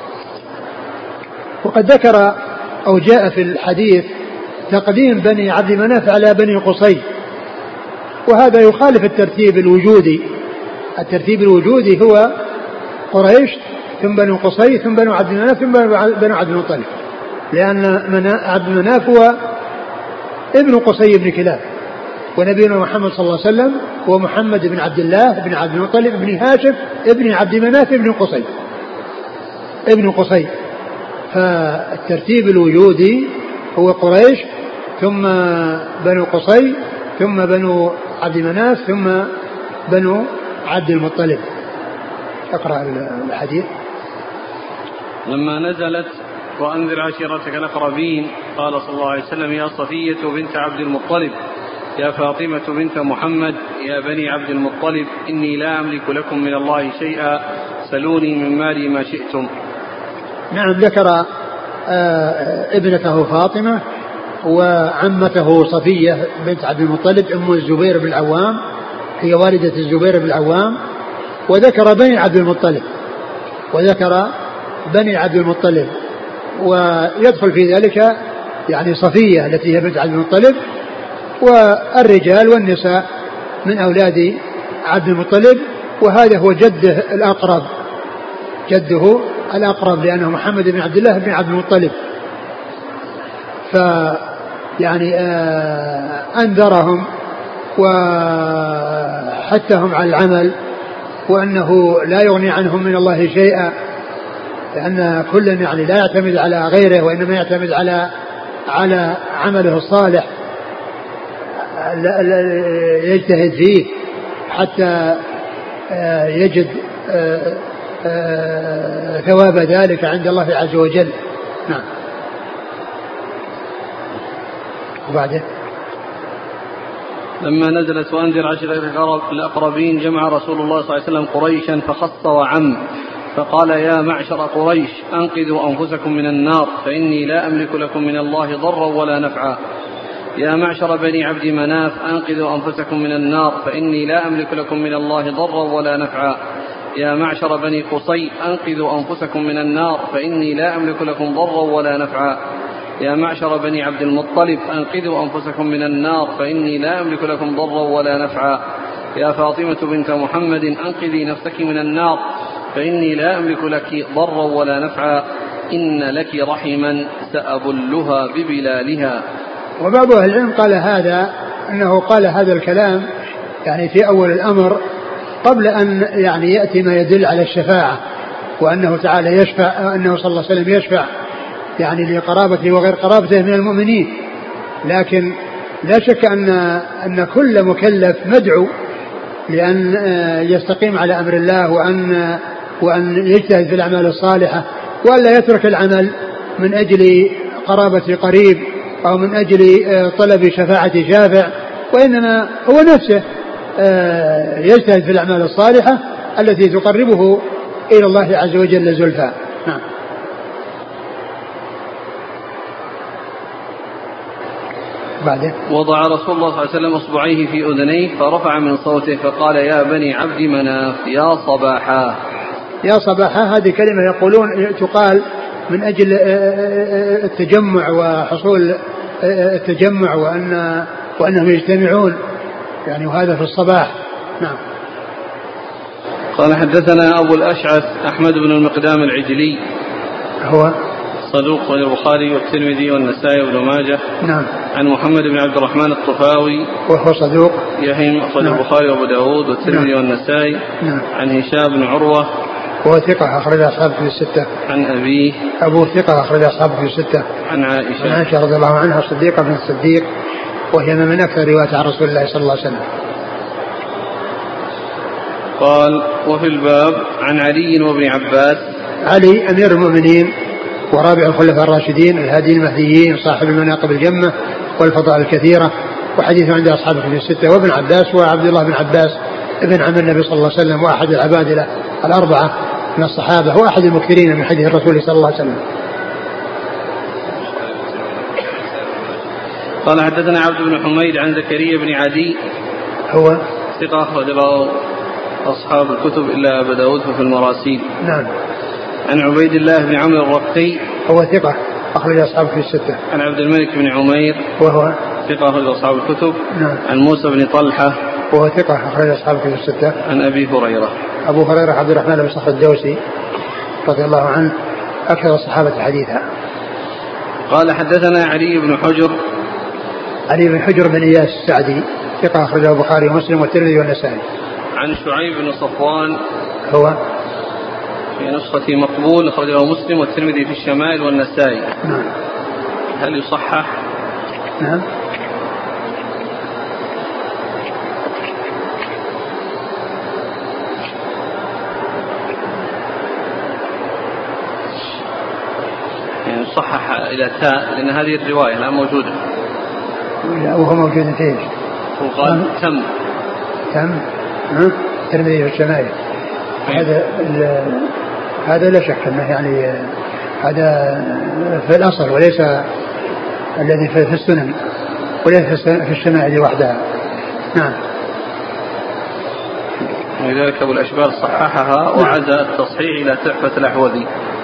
وقد ذكر أو جاء في الحديث تقديم بني عبد مناف على بني قصي، وهذا يخالف الترتيب الوجودي. الترتيب الوجودي هو قريش ثم بنو قصي ثم بنو عبد مناف ثم بنو عبد المطلب، لأن عبد مناف هو ابن قصي بن كلاب، ونبينا محمد صلى الله عليه وسلم هو محمد بن عبد الله بن عبد المطلب بن هاشم ابن عبد مناف ابن قصي ابن قصي. فالترتيب الوجودي هو قريش ثم بنو قصي ثم بنو عبد مناف ثم بنو عبد المطلب. اقرأ الحديث. لما نزلت وأنذر عشيرتك الأقربين قال صلى الله عليه وسلم: يا صفية بنت عبد المطلب، يا فاطمة بنت محمد، يا بني عبد المطلب، إني لا أملك لكم من الله شيئا، سلوني من مالي ما شئتم. نعم. ذكر ابنته فاطمة وعمته صفية بنت عبد المطلب أم الزبير بن العوام، هي والدة الزبير بن العوام. وذكر بني عبد المطلب وذكر بني عبد المطلب ويدخل في ذلك يعني صفية التي هي بنت عبد المطلب، والرجال والنساء من أولاد عبد المطلب. وهذا هو جده الأقرب جده الأقرب لأنه محمد بن عبد الله بن عبد المطلب. فيعني آه أنذرهم وحثهم على العمل، وأنه لا يغني عنهم من الله شيئا، لأن كل يعني لا يعتمد على غيره، وإنما يعتمد على على عمله الصالح يجتهد فيه حتى يجد ثواب ذلك عند الله عز وجل. نعم. وبعده لما نزلت وأنذر عشيرتك الأقربين جمع رسول الله صلى الله عليه وسلم قريشا فخص وعم، فقال: يا معشر قريش، أنقذوا أنفسكم من النار، فإني لا أملك لكم من الله ضرا ولا نفعا. يا معشر بني عبد مناف، أنقذوا أنفسكم من النار، فإني لا أملك لكم من الله ضرا ولا نفعا. يا معشر بني قصي، أنقذوا أنفسكم من النار، فإني لا أملك لكم ضرا ولا نفعا. يا معشر بني عبد المطلب، أنقذوا أنفسكم من النار، فإني لا أملك لكم ضرا ولا نفعا. يا فاطمة بنت محمد، أنقذي نفسك من النار، فإني لا أملك لك ضرا ولا نفعا. إن لك رحما سأبلها ببلالها. وبعض أهل العلم قال هذا أنه قال هذا الكلام يعني في أول الأمر قبل أن يعني يأتي ما يدل على الشفاعة، وأنه تعالى يشفع، أنه صلى الله عليه وسلم يشفع يعني لقرابته وغير قرابته من المؤمنين، لكن لا شك أن أن كل مكلف مدعو لأن يستقيم على أمر الله وأن وأن يجتهد في الأعمال الصالحة، وألا يترك العمل من أجل قرابة قريب أو من أجل طلب شفاعة شافع، وإنما هو نفسه يجتهد في الأعمال الصالحة التي تقربه إلى الله عز وجل زلفى. نعم. بعدين وضع رسول الله صلى الله عليه وسلم اصبعيه في اذنيه فرفع من صوته فقال يا بني عبد مناف يا صباحا. يا صباحا هذه كلمة يقولون تقال من أجل التجمع وحصول التجمع وأن وأنهم يجتمعون يعني، وهذا في الصباح. نعم. قال حدثنا أبو الأشعث أحمد بن المقدام العجلي هو صدوق البخاري والترمذي والنسائي وابن ماجه. نعم. عن محمد بن عبد الرحمن الطفاوي وهو صدوق يهم أخرج نعم. البخاري وأبو داود والترمذي نعم. والنسائي. نعم. عن هشام بن عروة وهو ثقة أخرج أصحابه في الستة. عن أبيه أبو ثقة أخرج أصحابه في الستة. عن عائشة عن عائشة رضي الله عنها الصديقة بن الصديق، وهي من أكثر رواية عن رسول الله صلى الله عليه وسلم. قال وفي الباب عن علي وابن عباس. علي أمير المؤمنين ورابع الخلفاء الراشدين الهاديين المهديين صاحب المناقب الجمة والفضائل الكثيرة، وحديثه عند أصحابه في الستة. وابن عباس وعبد الله بن عباس ابن عم النبي صلى الله عليه وسلم وأحد العبادلة الأربعة من الصحابة وأحد المكثرين من حديث الرسول صلى الله عليه وسلم. قال حدثنا عبد بن حميد عن زكريا بن عدي هو ثقة أخرج له أصحاب الكتب إلا أبا داود في المراسيل. نعم. عن عبيد الله بن عمرو الرقي هو ثقة أخرج أصحابه في الستة. عن عبد الملك بن عمير وهو ثقة أخرج أصحاب الكتب. نعم. عن موسى بن طلحة وهو ثقة أخرج أصحابه في الستة. عن أبي هريرة. أبو هريرة عبد الرحمن بن صخر الدوسي رضي الله عنه أكثر الصحابة حديثا. قال حدثنا علي بن حجر. علي بن حجر بن إياس السعدي ثقة أخرجه البخاري ومسلم والترمذي والنسائي. عن شعيب بن صفوان هو في نسخة مقبول أخرجه مسلم والترمذي في الشمائل والنسائي. نعم. هل يصحح؟ نعم. يعني يصحح إلى تاء لأن هذه الرواية لا موجودة. وهو موجود فيه. وقال تم تم الترمذي في الشمائل. هذا هذا لا شك انه يعني هذا في الاصل وليس الذي في السنن وليس في الشمائل وحدها. نعم. ولذلك ابو الاشبال صححها وعزى التصحيح الى تحفة الاحوذي.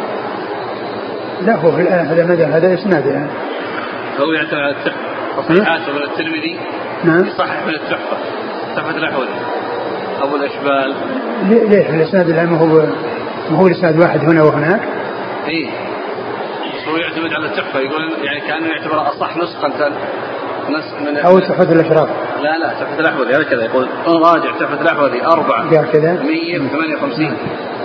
لا هو في هذا مدى هذا اسناد يعني. هو يعتمد على التحفة تصحيحاته من الترمذي. نعم. يصحح من التحفة تحفة الاحوذي ابو الاشبال. ليش الاسناد الان هو ما هو الاسناد واحد هنا وهناك؟ ايه هو يعتمد على التحفة يقول يعني كأنه يعتبر اصح نسخة من او تحفة الاشراف. لا لا تحفة الاحوذي هكذا يقول راجع تحفة الاحوذي أربعة كذا مية وثمانية وخمسين.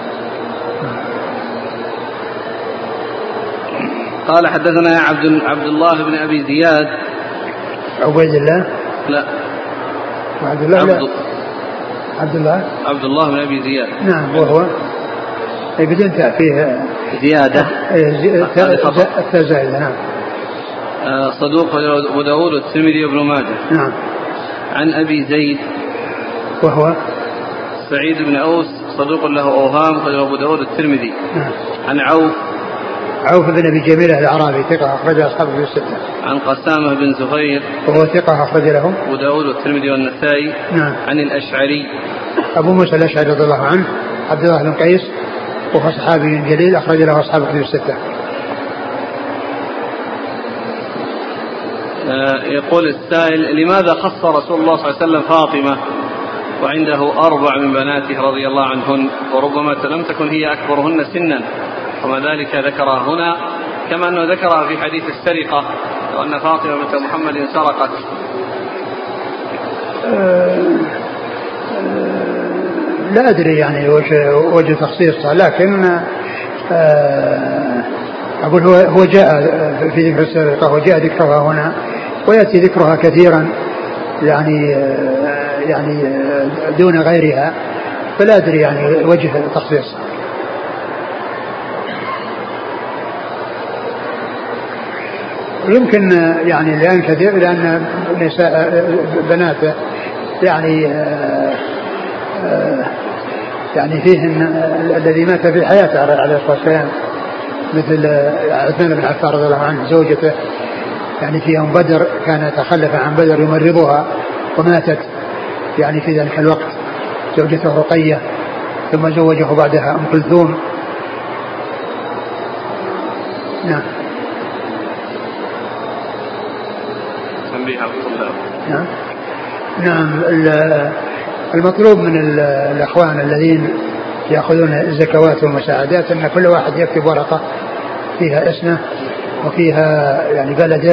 قال حدثنا عبد عبد الله بن ابي زياد. عبيد الله لا عبد الله عبد, لا. عبد الله عبد الله بن ابي زياد. نعم. وهو بدون تاء فيه زيادة التاء زائدة. نعم. صدوق أبو داود والترمذي وابن ماجه. نعم. عن أبي زيد وهو سعيد بن أوس صدوق له أوهام خرج أبو داود والترمذي. نعم. عن عوف عوف بن أبي جميلة الأعرابي ثقة أخرج أصحابه في الستة. عن قسامة بن زهير وهو ثقة أخرج له أبو داود والترمذي والنسائي. نعم. عن الأشعري أبو موسى الأشعري رضي الله عنه عبد الله بن قيس وهو صحابي جليل أخرج له أصحابه في الستة. يقول السائل لماذا خص رسول الله صلى الله عليه وسلم فاطمة وعنده أربع من بناته رضي الله عنهن وربما لم تكن هي أكبرهن سنا وما ذلك ذكرها هنا كما أنه ذكرها في حديث السرقة وأن فاطمة بنت محمد سرقت. أه لا أدري يعني وجه تخصيصها لكن أه أقول هو هو جاء في ذكر السابقة وجاء ذكرها هنا ويأتي ذكرها كثيرا يعني يعني دون غيرها، فلا أدري يعني وجه التخصيص. يمكن يعني الآن كثير لأن نساء بناته يعني يعني فيهن الذي مات في حياته عليه الصلاة والسلام مثل عثمان بن عفان رضي الله عنه، زوجته يعني في يوم بدر كان تخلف عن بدر يمرضها وماتت يعني في ذلك الوقت زوجته رقية، ثم زوجه بعدها أم كلثوم. نعم. نعم. نعم. المطلوب من الأخوان الذين يأخذون الزكوات والمساعدات أن كل واحد يكتب ورقة فيها اسمه وفيها يعني بلده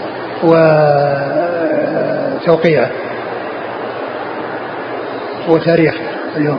وتوقيعه وتاريخ اليوم.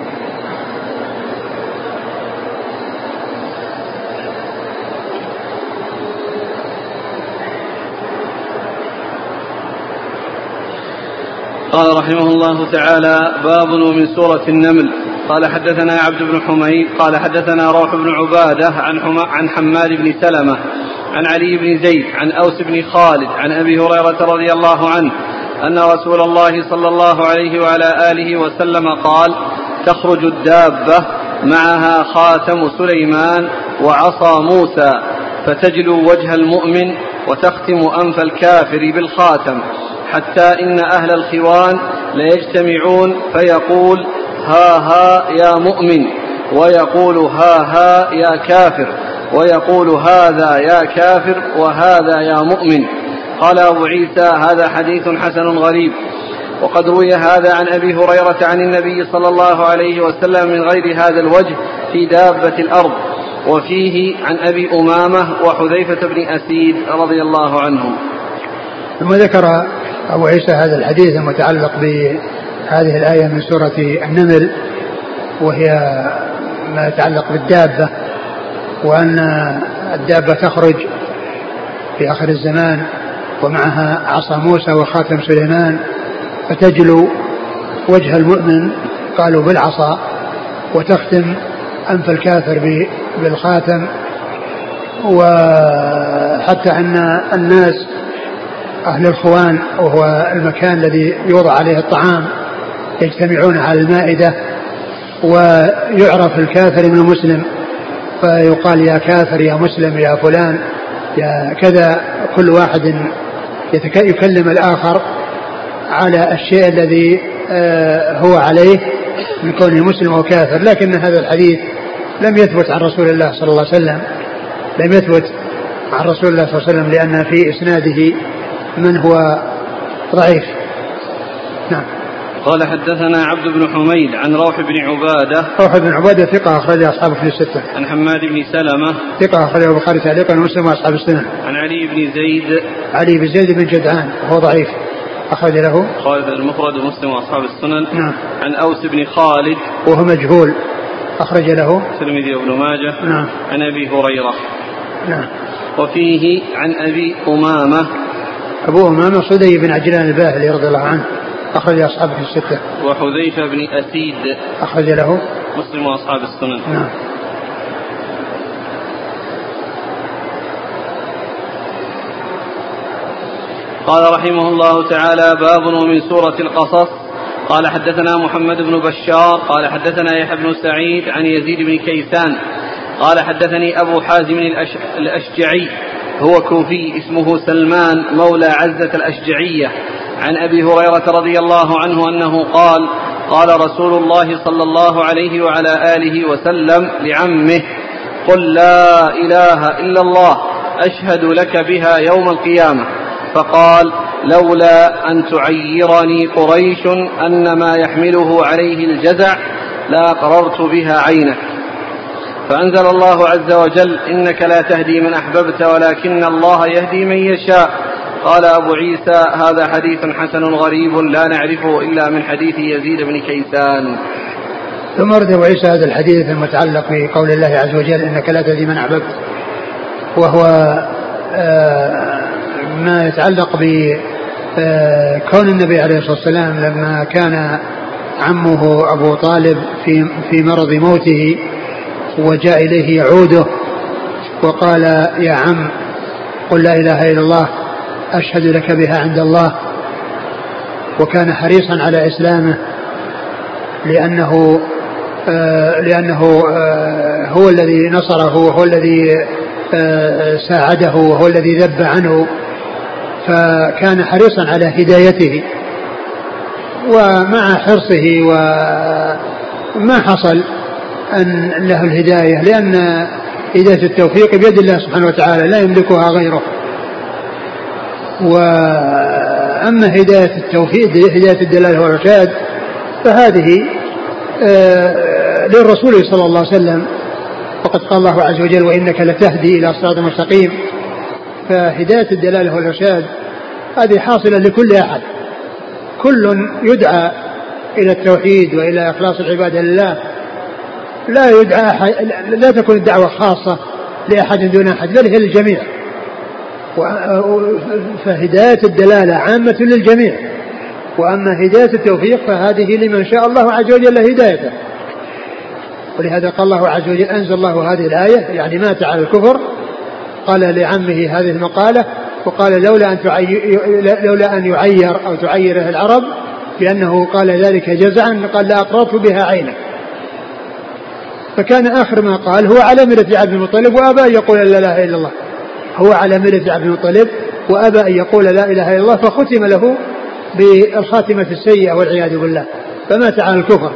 قال رحمه الله تعالى: باب من سورة النمل. قال حدثنا عبد بن حميد قال حدثنا روح بن عبادة عن, عن حماد بن سلمة عن علي بن زيد عن أوس بن خالد عن أبي هريرة رضي الله عنه أن رسول الله صلى الله عليه وعلى آله وسلم قال: تخرج الدابة معها خاتم سليمان وعصا موسى فتجلو وجه المؤمن وتختم أنف الكافر بالخاتم، حتى إن أهل الخوان ليجتمعون فيقول: ها ها يا مؤمن، ويقول: ها ها يا كافر، ويقول: هذا يا كافر وهذا يا مؤمن. قال أبو عيسى: هذا حديث حسن غريب. وقد روي هذا عن أبي هريرة عن النبي صلى الله عليه وسلم من غير هذا الوجه في دابة الأرض، وفيه عن أبي أمامة وحذيفة بن أسيد رضي الله عنهم. ثم ذكر أبو عيسى هذا الحديث المتعلق بهذه الآية من سورة النمل، وهي ما يتعلق بالدابة، وأن الدابة تخرج في آخر الزمان ومعها عصا موسى وخاتم سليمان، فتجلو وجه المؤمن قالوا بالعصا، وتختم أنف الكافر بالخاتم، وحتى أن الناس أهل الخوان وهو المكان الذي يوضع عليه الطعام يجتمعون على المائدة، ويعرف الكافر من المسلم فيقال: يا كافر يا مسلم يا فلان يا كذا. كل واحد يكلم الآخر على الشيء الذي هو عليه من كونه مسلم وكافر. لكن هذا الحديث لم يثبت عن رسول الله صلى الله عليه وسلم لم يثبت عن رسول الله صلى الله عليه وسلم لأن في إسناده من هو ضعيف. نعم. قال حدثنا عبد بن حميد عن روح بن عبادة. روح بن عبادة ثقة أخرج أصحاب في الستة. عن حماد بن سلمة ثقة أخرج البخاري تعليقا ومسلم وأصحاب السنن. عن علي بن زيد علي بن زيد بن جدعان وهو ضعيف أخرج له خالد المفرد ومسلم وأصحاب السنن. نعم. عن أوس بن خالد وهو مجهول أخرج له الترمذي وابن ماجه. نعم. عن أبي هريرة. نعم. وفيه عن أبي أمامة. أبو أمامة صدي بن عجلان الباهلي رضي الله عنه أخرج أصحابه في الستة. وحذيفة بن أسيد أخرج له مسلم وأصحاب السنن. نعم. قال رحمه الله تعالى: باب من سورة القصص. قال حدثنا محمد بن بشار قال حدثنا يحيى بن سعيد عن يزيد بن كيسان قال حدثني أبو حازم الأشجعي هو كوفي اسمه سلمان مولى عزة الأشجعية عن أبي هريرة رضي الله عنه أنه قال: قال رسول الله صلى الله عليه وعلى آله وسلم لعمه: قل لا إله إلا الله أشهد لك بها يوم القيامة. فقال: لولا أن تعيرني قريش أن ما يحمله عليه الجزع لأقررت بها عينك. فأنزل الله عز وجل: إنك لا تهدي من أحببت ولكن الله يهدي من يشاء. قال أبو عيسى: هذا حديث حسن غريب لا نعرفه إلا من حديث يزيد بن كيسان. ثم ورد أبو عيسى هذا الحديث المتعلق بقول الله عز وجل: إنك لا تهدي من أحببت، وهو ما يتعلق بكون النبي عليه الصلاة والسلام لما كان عمه أبو طالب في في مرض موته وجاء إليه يعوده وقال يا عم قل لا إله إلا الله أشهد لك بها عند الله، وكان حريصا على إسلامه لأنه آه لأنه آه هو الذي نصره وهو الذي آه ساعده وهو الذي ذب عنه، فكان حريصا على هدايته. ومع حرصه وما حصل أن له الهداية، لأن هداية التوفيق بيد الله سبحانه وتعالى لا يملكها غيره. وأما هداية التوفيق هداية الدلالة والرشاد فهذه للرسول صلى الله عليه وسلم، وقد قال الله عز وجل وإنك لتهدي إلى صراط مستقيم. فهداية الدلالة والرشاد هذه حاصلة لكل أحد، كل يدعى إلى التوحيد وإلى إخلاص العبادة لله، لا يدعى أحد، لا تكون الدعوة خاصة لأحد دون أحد بل هي للجميع. فهداية الدلالة عامة للجميع، وأما هداية التوفيق فهذه لمن شاء الله عز وجل هدايته. ولهذا قال الله عز وجل أنزل الله هذه الآية يعني مات على الكفر، قال لعمه هذه المقالة وقال لولا أن, لولا أن يعير أو تعيره العرب لأنه قال ذلك جزعا قال لا أقررت بها عينك. فكان آخر ما قال هو على ملة عبد المطلب وأبى أن يقول لا إله إلا الله، هو على ملة عبد المطلب وأبى أن يقول لا إله إلا الله، فختم له بالخاتمة السيئة والعياذ بالله، فمات على الكفر.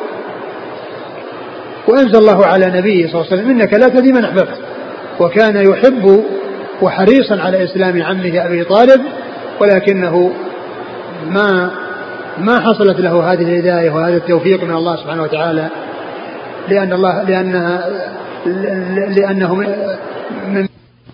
وأنزل الله على نبيه صلى الله عليه وسلم إنك لا تهدي من أحببت، وكان يحب وحريصا على إسلام عمه أبي طالب، ولكنه ما ما حصلت له هذه الهداية وهذا التوفيق من الله سبحانه وتعالى، لأن الله لأنها لأنه من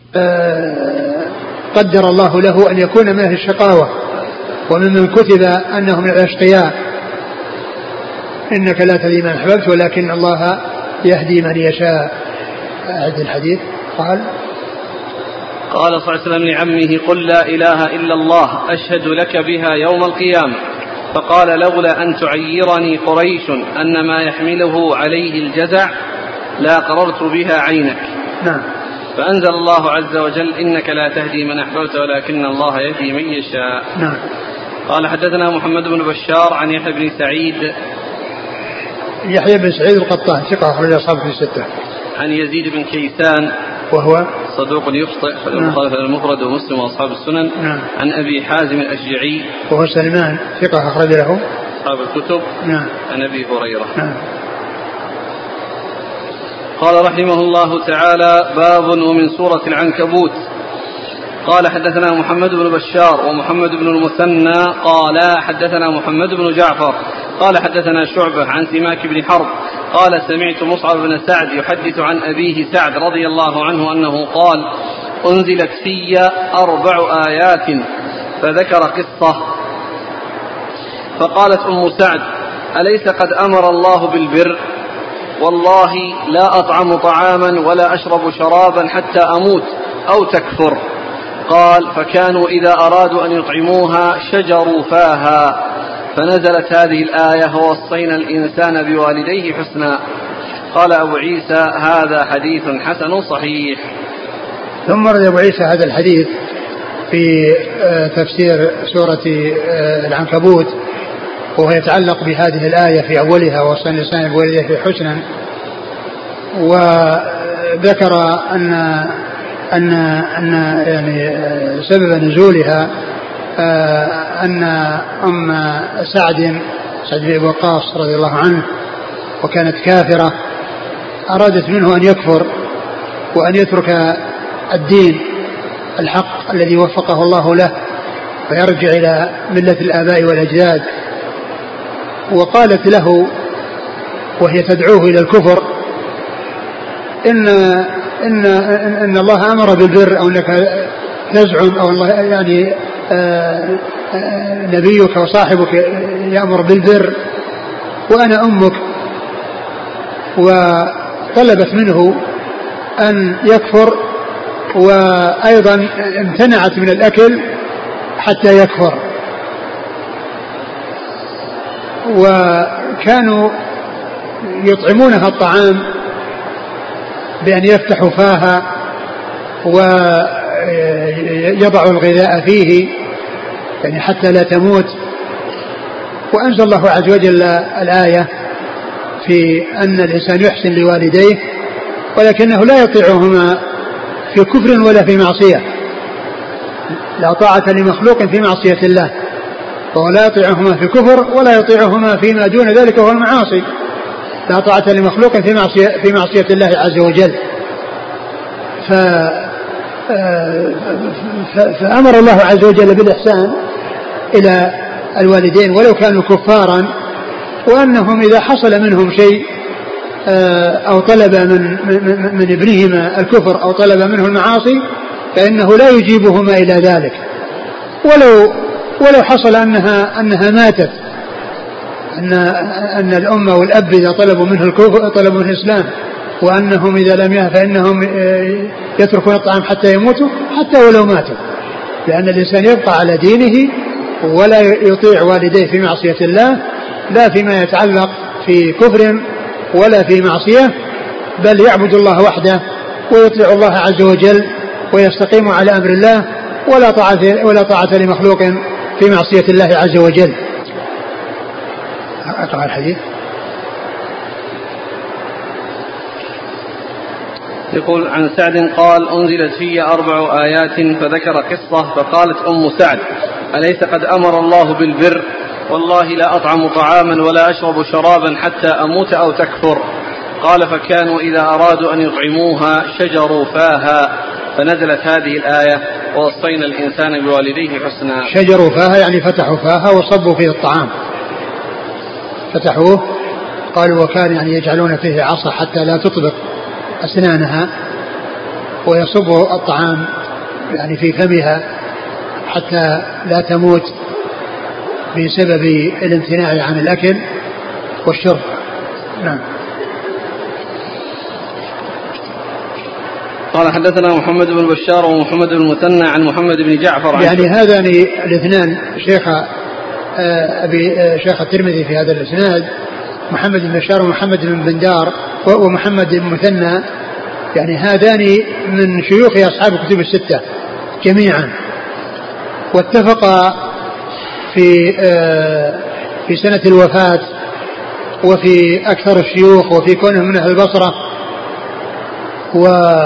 قدر الله له أن يكون من أهل الشقاوة وممن كتب أنه من الأشقياء. إنك لا تهدي من أحببت ولكن الله يهدي من يشاء. أعد الحديث. قال قال صلى الله عليه وسلم لعمه قل لا إله إلا الله أشهد لك بها يوم القيامة، فقال لولا أن تعيرني قريش أن ما يحمله عليه الجزع لا قررت بها عينك. نعم. فأنزل الله عز وجل إنك لا تهدي من أحببت ولكن الله يهدي من يشاء. نعم. قال حدثنا محمد بن بشار عن يحيى بن سعيد يحيى بن سعيد القطان ثقة أخرج أصحابه في الستة. عن يزيد بن كيسان وهو صدوق يخطئ في المخالفة المفرد ومسلم وأصحاب السنن. نعم. عن أبي حازم الأشجعي وهو سلمان ثقة أخرج له أصحاب الكتب. نعم. عن أبي هريرة. نعم. قال رحمه الله تعالى باب ومن سورة العنكبوت. قال حدثنا محمد بن بشار ومحمد بن المثنى قال حدثنا محمد بن جعفر قال حدثنا شعبة عن سماك بن حرب قال سمعت مصعب بن سعد يحدث عن أبيه سعد رضي الله عنه أنه قال أنزلت في أربع آيات، فذكر قصة فقالت أم سعد أليس قد أمر الله بالبر؟ والله لا أطعم طعاما ولا أشرب شرابا حتى أموت أو تكفر. قال فكانوا إذا أرادوا أن يطعموها شجروا فاها، فنزلت هذه الآية ووصينا الإنسان بوالديه حسنا. قال أبو عيسى هذا حديث حسن صحيح. ثم رد أبو عيسى هذا الحديث في تفسير سورة العنكبوت، وهو يتعلق بهذه الآية في أولها ووصينا الإنسان بوالديه حسنا، وذكر أن أن أن يعني سبب نزولها أن أم سعد سعد بن وقاص رضي الله عنه وكانت كافرة أرادت منه أن يكفر وأن يترك الدين الحق الذي وفقه الله له ويرجع إلى ملة الآباء والأجداد، وقالت له وهي تدعوه إلى الكفر إن إن إن الله أمر بالبر، أو أنك تزعم أو الله يعني آآ آآ نبيك وصاحبك يأمر بالبر وأنا أمك، وطلبت منه أن يكفر وأيضا امتنعت من الأكل حتى يكفر. وكانوا يطعمونها الطعام بأن يفتحوا فاها ويضعوا الغذاء فيه يعني حتى لا تموت. وأنزل الله عز وجل الآية في أن الإنسان يحسن لوالديه ولكنه لا يطيعهما في كفر ولا في معصية. لا طاعة لمخلوق في معصية الله، فهو لا يطيعهما في كفر ولا يطيعهما فيما دون ذلك وهو المعاصي. لا طاعة لمخلوق في معصية, في معصية الله عز وجل. ف فأمر الله عز وجل بالإحسان إلى الوالدين ولو كانوا كفارا، وأنهم إذا حصل منهم شيء أو طلب من, من, من ابنهما الكفر أو طلب منه المعاصي فإنه لا يجيبهما إلى ذلك، ولو ولو حصل أنها أنها ماتت، أن أن الأم والأب إذا طلبوا منه الكفر طلبوا منه الإسلام وأنهم إذا لم يهف فإنهم يتركون الطعام حتى يموتوا حتى ولو ماتوا، لأن الإنسان يبقى على دينه ولا يطيع والديه في معصية الله، لا فيما يتعلق في كفر ولا في معصية، بل يعبد الله وحده ويطيع الله عز وجل ويستقيم على أمر الله، ولا طاعة ولا طاعة لمخلوق في معصية الله عز وجل. أقرأ الحديث. يقول عن سعد قال أنزلت في أربع آيات فذكر قصة فقالت أم سعد أليس قد أمر الله بالبر والله لا أطعم طعاما ولا أشرب شرابا حتى أموت أو تكفر. قال فكانوا إذا أرادوا أن يطعموها شجروا فاها فنزلت هذه الآية ووصينا الإنسان بوالديه حسنا. شجروا فاها يعني فتحوا فاها وصبوا فيه الطعام، فتحوه قالوا وكان يعني يجعلون فيه عصا حتى لا تطبق أسنانها ويصبوا الطعام يعني في فمها حتى لا تموت بسبب الامتناع عن الأكل والشرب. نعم. قال حدثنا محمد بن بشار ومحمد بن المثنى عن محمد بن جعفر عن يعني هذان الاثنان شيخ أبي شيخ الترمذي في هذا الإسناد، محمد بن بشار ومحمد بن بندار ومحمد بن المثنى، يعني هذان من شيوخ أصحاب الكتب الستة جميعا، واتفقا في في سنة الوفاة وفي أكثر الشيوخ وفي كونهم من أهل البصرة، و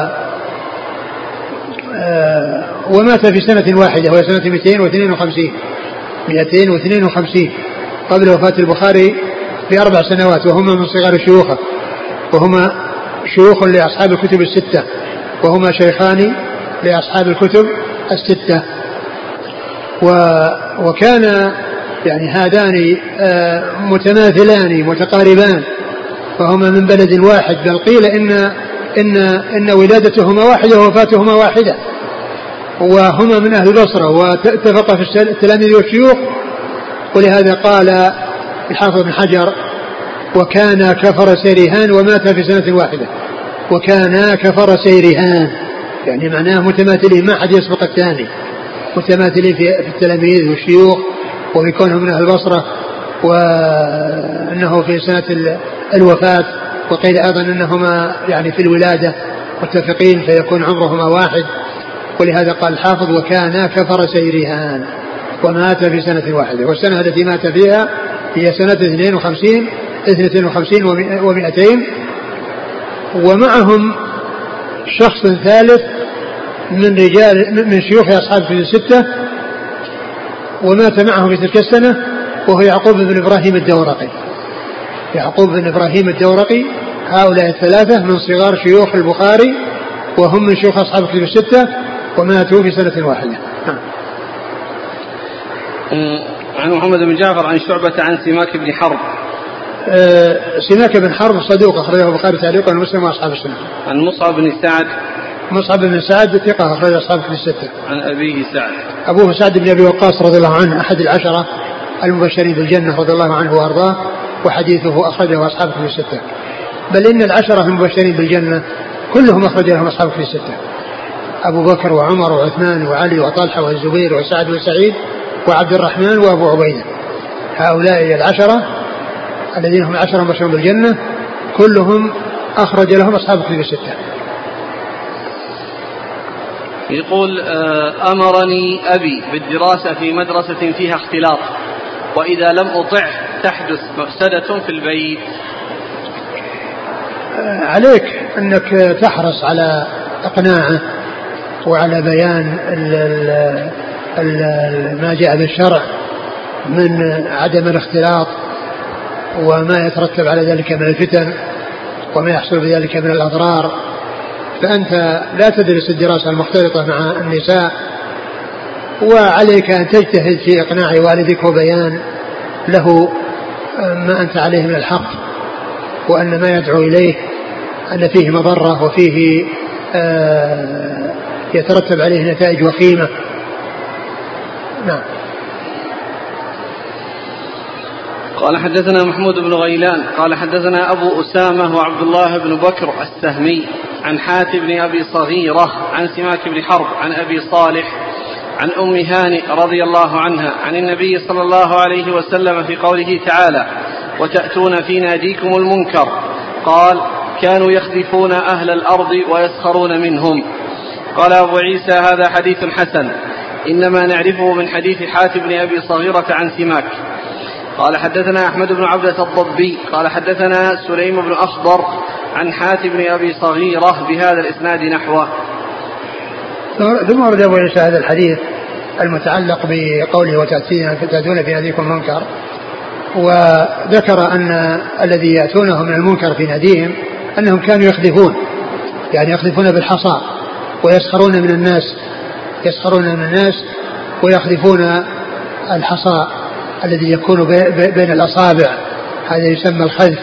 ومات في سنة واحدة وهي سنة مئتين واثنين وخمسين مئتين واثنين وخمسين قبل وفاة البخاري بأربع سنوات، وهما من صغار شيوخه، وهما شيوخ لأصحاب الكتب الستة، وهما شيخان لأصحاب الكتب الستة. وكان يعني هذان متماثلان متقاربان، فهما من بلد واحد، بل قيل إن إن إن ولادتهما واحدة ووفاتهما واحدة، وهما من أهل البصرة واتفقا في التلاميذ والشيوخ. ولهذا قال الحافظ بن حجر وكان كفر سيرهان ومات في سنة واحدة، وكان كفر سيرهان يعني معناه متماثلين ما حد يسبق الثاني، متماثلين في التلاميذ والشيوخ وفي كونهم من أهل البصرة، وأنه في سنة الوفاة، وقيل أيضا أنهما يعني في الولادة متفقين فيكون عمرهما واحد. ولهذا قال الحافظ وكان كفر سيرهان ومات في سنة واحدة، والسنة التي مات فيها هي سنة اثنين وخمسين اثنين وخمسين ومئتين. ومعهم شخص ثالث من رجال من شيوخ أصحاب الكتب الستة ومات معهم في تلك السنة، وهو يعقوب بن إبراهيم الدورقي. يعقوب بن إبراهيم الدورقي. هؤلاء الثلاثة من صغار شيوخ البخاري وهم من شيوخ أصحاب الكتب الستة وماتوا في سنة واحدة. عن محمد بن جعفر عن شعبة عن سماك بن حرب. أه سماك بن حرب صدوق أخرجه البخاري تعليقا ومسلم وأصحاب السنة. عن مصعب بن سعد. مصعب بن سعد ثقة أخرجه أصحاب الكتب الستة. عن أبيه سعد. أبوه سعد بن أبي وقاص رضي الله عنه أحد العشرة المبشرين بالجنة رضي الله عنه وأرضاه، وحديثه أخرجه أصحاب الكتب الستة، بل إن العشرة المبشرين بالجنة كلهم أخرج لهم أصحاب الكتب الستة. أبو بكر وعمر وعثمان وعلي وطلحة والزبير وسعد وسعيد وعبد الرحمن وأبو عبيدة. هؤلاء العشرة الذين هم عشرة مبشرون بالجنة كلهم أخرج لهم أصحاب الكتب الستة. يقول أمرني أبي بالدراسة في مدرسة فيها اختلاط، وإذا لم أطع تحدث مفسدة في البيت. عليك أنك تحرص على إقناعه وعلى بيان ال ال ال ما جاء بالشرع من عدم الاختلاط وما يترتب على ذلك من الفتن وما يحصل بذلك من الأضرار. فأنت لا تدرس الدراسة المختلطة مع النساء، وعليك أن تجتهد في إقناع والدك وبيان له ما أنت عليه من الحق، وأن ما يدعو إليه أن فيه مضرة وفيه آه يترتب عليه نتائج وخيمة. نعم. قال حدثنا محمود بن غيلان قال حدثنا أبو أسامة وعبد الله بن بكر السهمي عن حاتم بن أبي صغيرة عن سماك بن حرب عن أبي صالح عن أم هانئ رضي الله عنها عن النبي صلى الله عليه وسلم في قوله تعالى: وتأتون في ناديكم المنكر. قال: كانوا يخذفون أهل الأرض ويسخرون منهم. قال أبو عيسى: هذا حديث حسن، إنما نعرفه من حديث حاتم بن أبي صغيرة عن سماك. قال حدثنا أحمد بن عبدة الضبي قال حدثنا سليم بن أخضر عن حاتم بن أبي صغيرة بهذا الإسناد نحوه. ثم ورد أبو عيسى هذا الحديث المتعلق بقوله: وتأتون في ناديكم المنكر، وذكر أن الذي يأتونه من المنكر في ناديهم أنهم كانوا يخذفون، يعني يخذفون بالحصى ويسخرون من الناس، يسخرون من الناس ويخذفون الحصى الذي يكون بين الأصابع، هذا يسمى الخذف،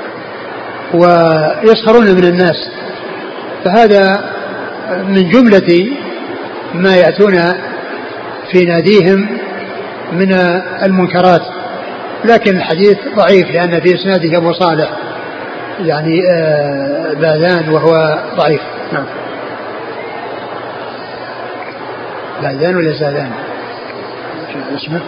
ويسخرون من الناس. فهذا من جملة ما يأتون في ناديهم من المنكرات. لكن الحديث ضعيف لأن في إسناده أبو صالح يعني باذان وهو ضعيف. نعم. باذان ولا زادان اسمه؟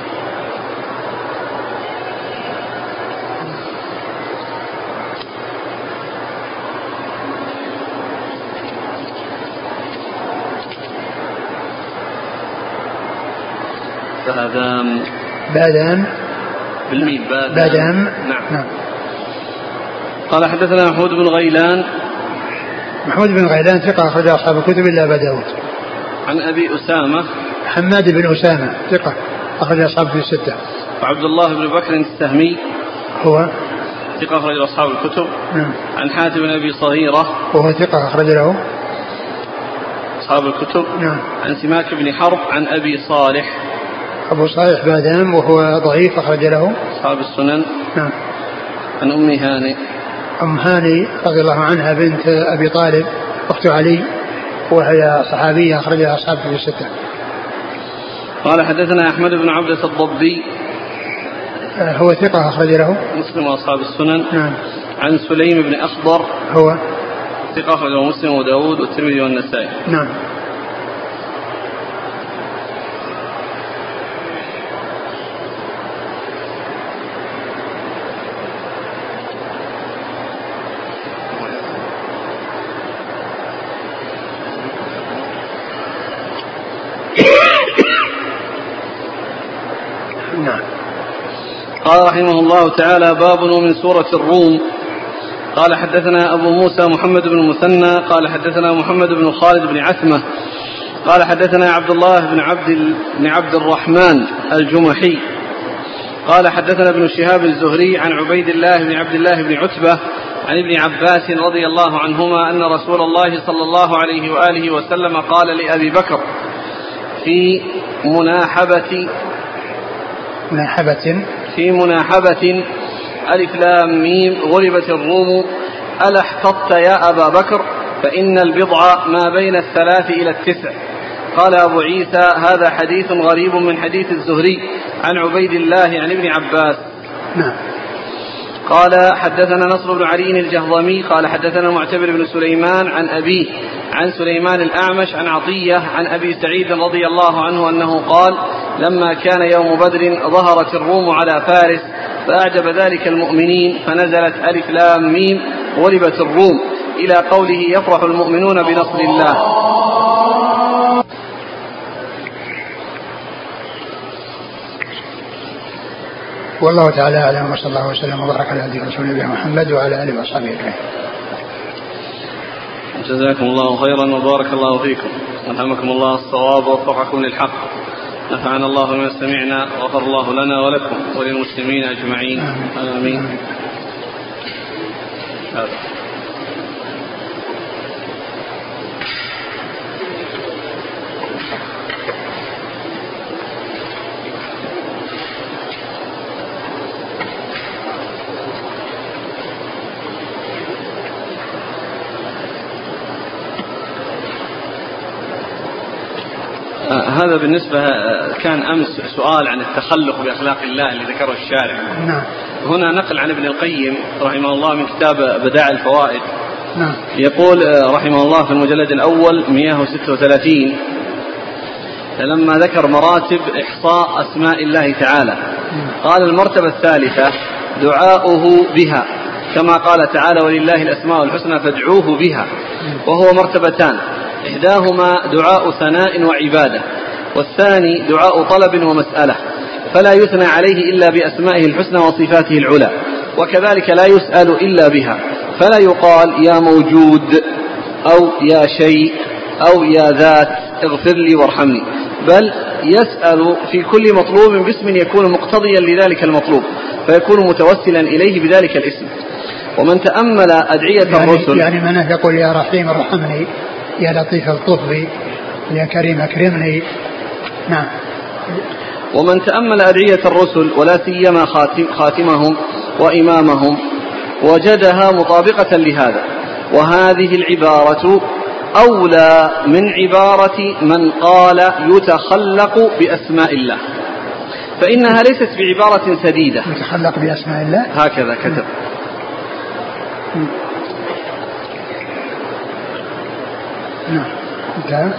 باذان باذان بالميم باذان. نعم. نعم. قال حدثنا محمود بن غيلان. محمود بن غيلان ثقة أخرج أصحاب الكتب إلا أبا داود. عن أبي أسامة حماد بن أسامة ثقة أخرج أصحاب في الستة. وعبد الله بن بكر السهمي هو ثقة أخرج أصحاب الكتب. نعم. عن حاتم بن أبي صغيرة وهو ثقة أخرج له أصحاب الكتب. نعم. عن سماك بن حرب عن أبي صالح. أبو صالح باذان وهو ضعيف أخرج له أصحاب السنن. نعم. عن أم هانئ. أم هانئ رضي الله عنها بنت أبي طالب أخت علي، وهي صحابية أخرجها أصحاب في الستة. قال حدثنا أحمد بن عبدة الضبي هو ثقة أخرج له مسلم وأصحاب السنن. نعم. عن سليم بن أخضر هو ثقة أخرجه مسلم وداود والترمذي والنسائي. نعم. قال رحمه الله تعالى: باب من سورة الروم. قال حدثنا أبو موسى محمد بن المثنى قال حدثنا محمد بن خالد بن عثمة قال حدثنا عبد الله بن عبد بن عبد الرحمن الجمحي قال حدثنا ابن شهاب الزهري عن عبيد الله بن عبد الله بن عتبة عن ابن عباس رضي الله عنهما أن رسول الله صلى الله عليه وآله وسلم قال لأبي بكر في مناحبة مناحبة في مناحبة ألف لام ميم غلبت الروم ألا احتطت يا أبا بكر فإن البضع ما بين الثلاث إلى التسع. قال أبو عيسى: هذا حديث غريب من حديث الزهري عن عبيد الله عن ابن عباس. نعم. قال حدثنا نصر بن علي الجهضمي قال حدثنا معتمر بن سليمان عن أبيه عن سليمان الأعمش عن عطية عن أبي سعيد رضي الله عنه أنه قال لما كان يوم بدر ظهرت الروم على فارس فأعجب ذلك المؤمنين فنزلت ألف لام ميم غلبت الروم إلى قوله يفرح المؤمنون بنصر الله. والله تعالى أعلم وصلى الله وسلم وبارك على هدي رسول محمد وعلى آله وصحبه أجمعين. جزاكم الله خيرا وبارك الله فيكم ألهمكم الله الصواب ووفقكم للحق نفعنا الله بما سمعنا وغفر الله لنا ولكم وللمسلمين أجمعين آمين, آمين. آمين. هذا بالنسبة كان أمس سؤال عن التخلق بأخلاق الله اللي ذكره الشارع. نعم. هنا نقل عن ابن القيم رحمه الله من كتاب بدائع الفوائد. نعم. يقول رحمه الله في المجلد الأول مئة وستة وثلاثين لما ذكر مراتب إحصاء أسماء الله تعالى قال المرتبة الثالثة دعاؤه بها كما قال تعالى ولله الأسماء الحسنى فادعوه بها، وهو مرتبتان إحداهما دعاء ثناء وعبادة والثاني دعاء طلب ومسألة، فلا يثنى عليه إلا بأسمائه الحسنى وصفاته العلى، وكذلك لا يسأل إلا بها، فلا يقال يا موجود أو يا شيء أو يا ذات اغفر لي وارحمني، بل يسأل في كل مطلوب باسم يكون مقتضيا لذلك المطلوب فيكون متوسلا إليه بذلك الاسم. ومن تأمل أدعية يعني الرسل يعني من يقول يا رحيم ارحمني، يا لطيف الطف بي، يا كريم أكرمني. نعم. ومن تأمل أدعية الرسل ولا سيما خاتم خاتمهم وإمامهم وجدها مطابقة لهذا، وهذه العبارة أولى من عبارة من قال يتخلق بأسماء الله، فإنها ليست بعبارة سديدة. يتخلق بأسماء الله هكذا كتب. نعم.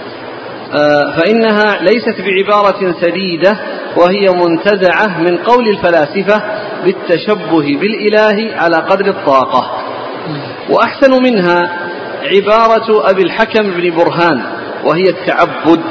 فإنها ليست بعبارة سديدة وهي منتزعة من قول الفلاسفة بالتشبه بالإله على قدر الطاقة. وأحسن منها عبارة أبي الحكم بن برهان وهي التعبد،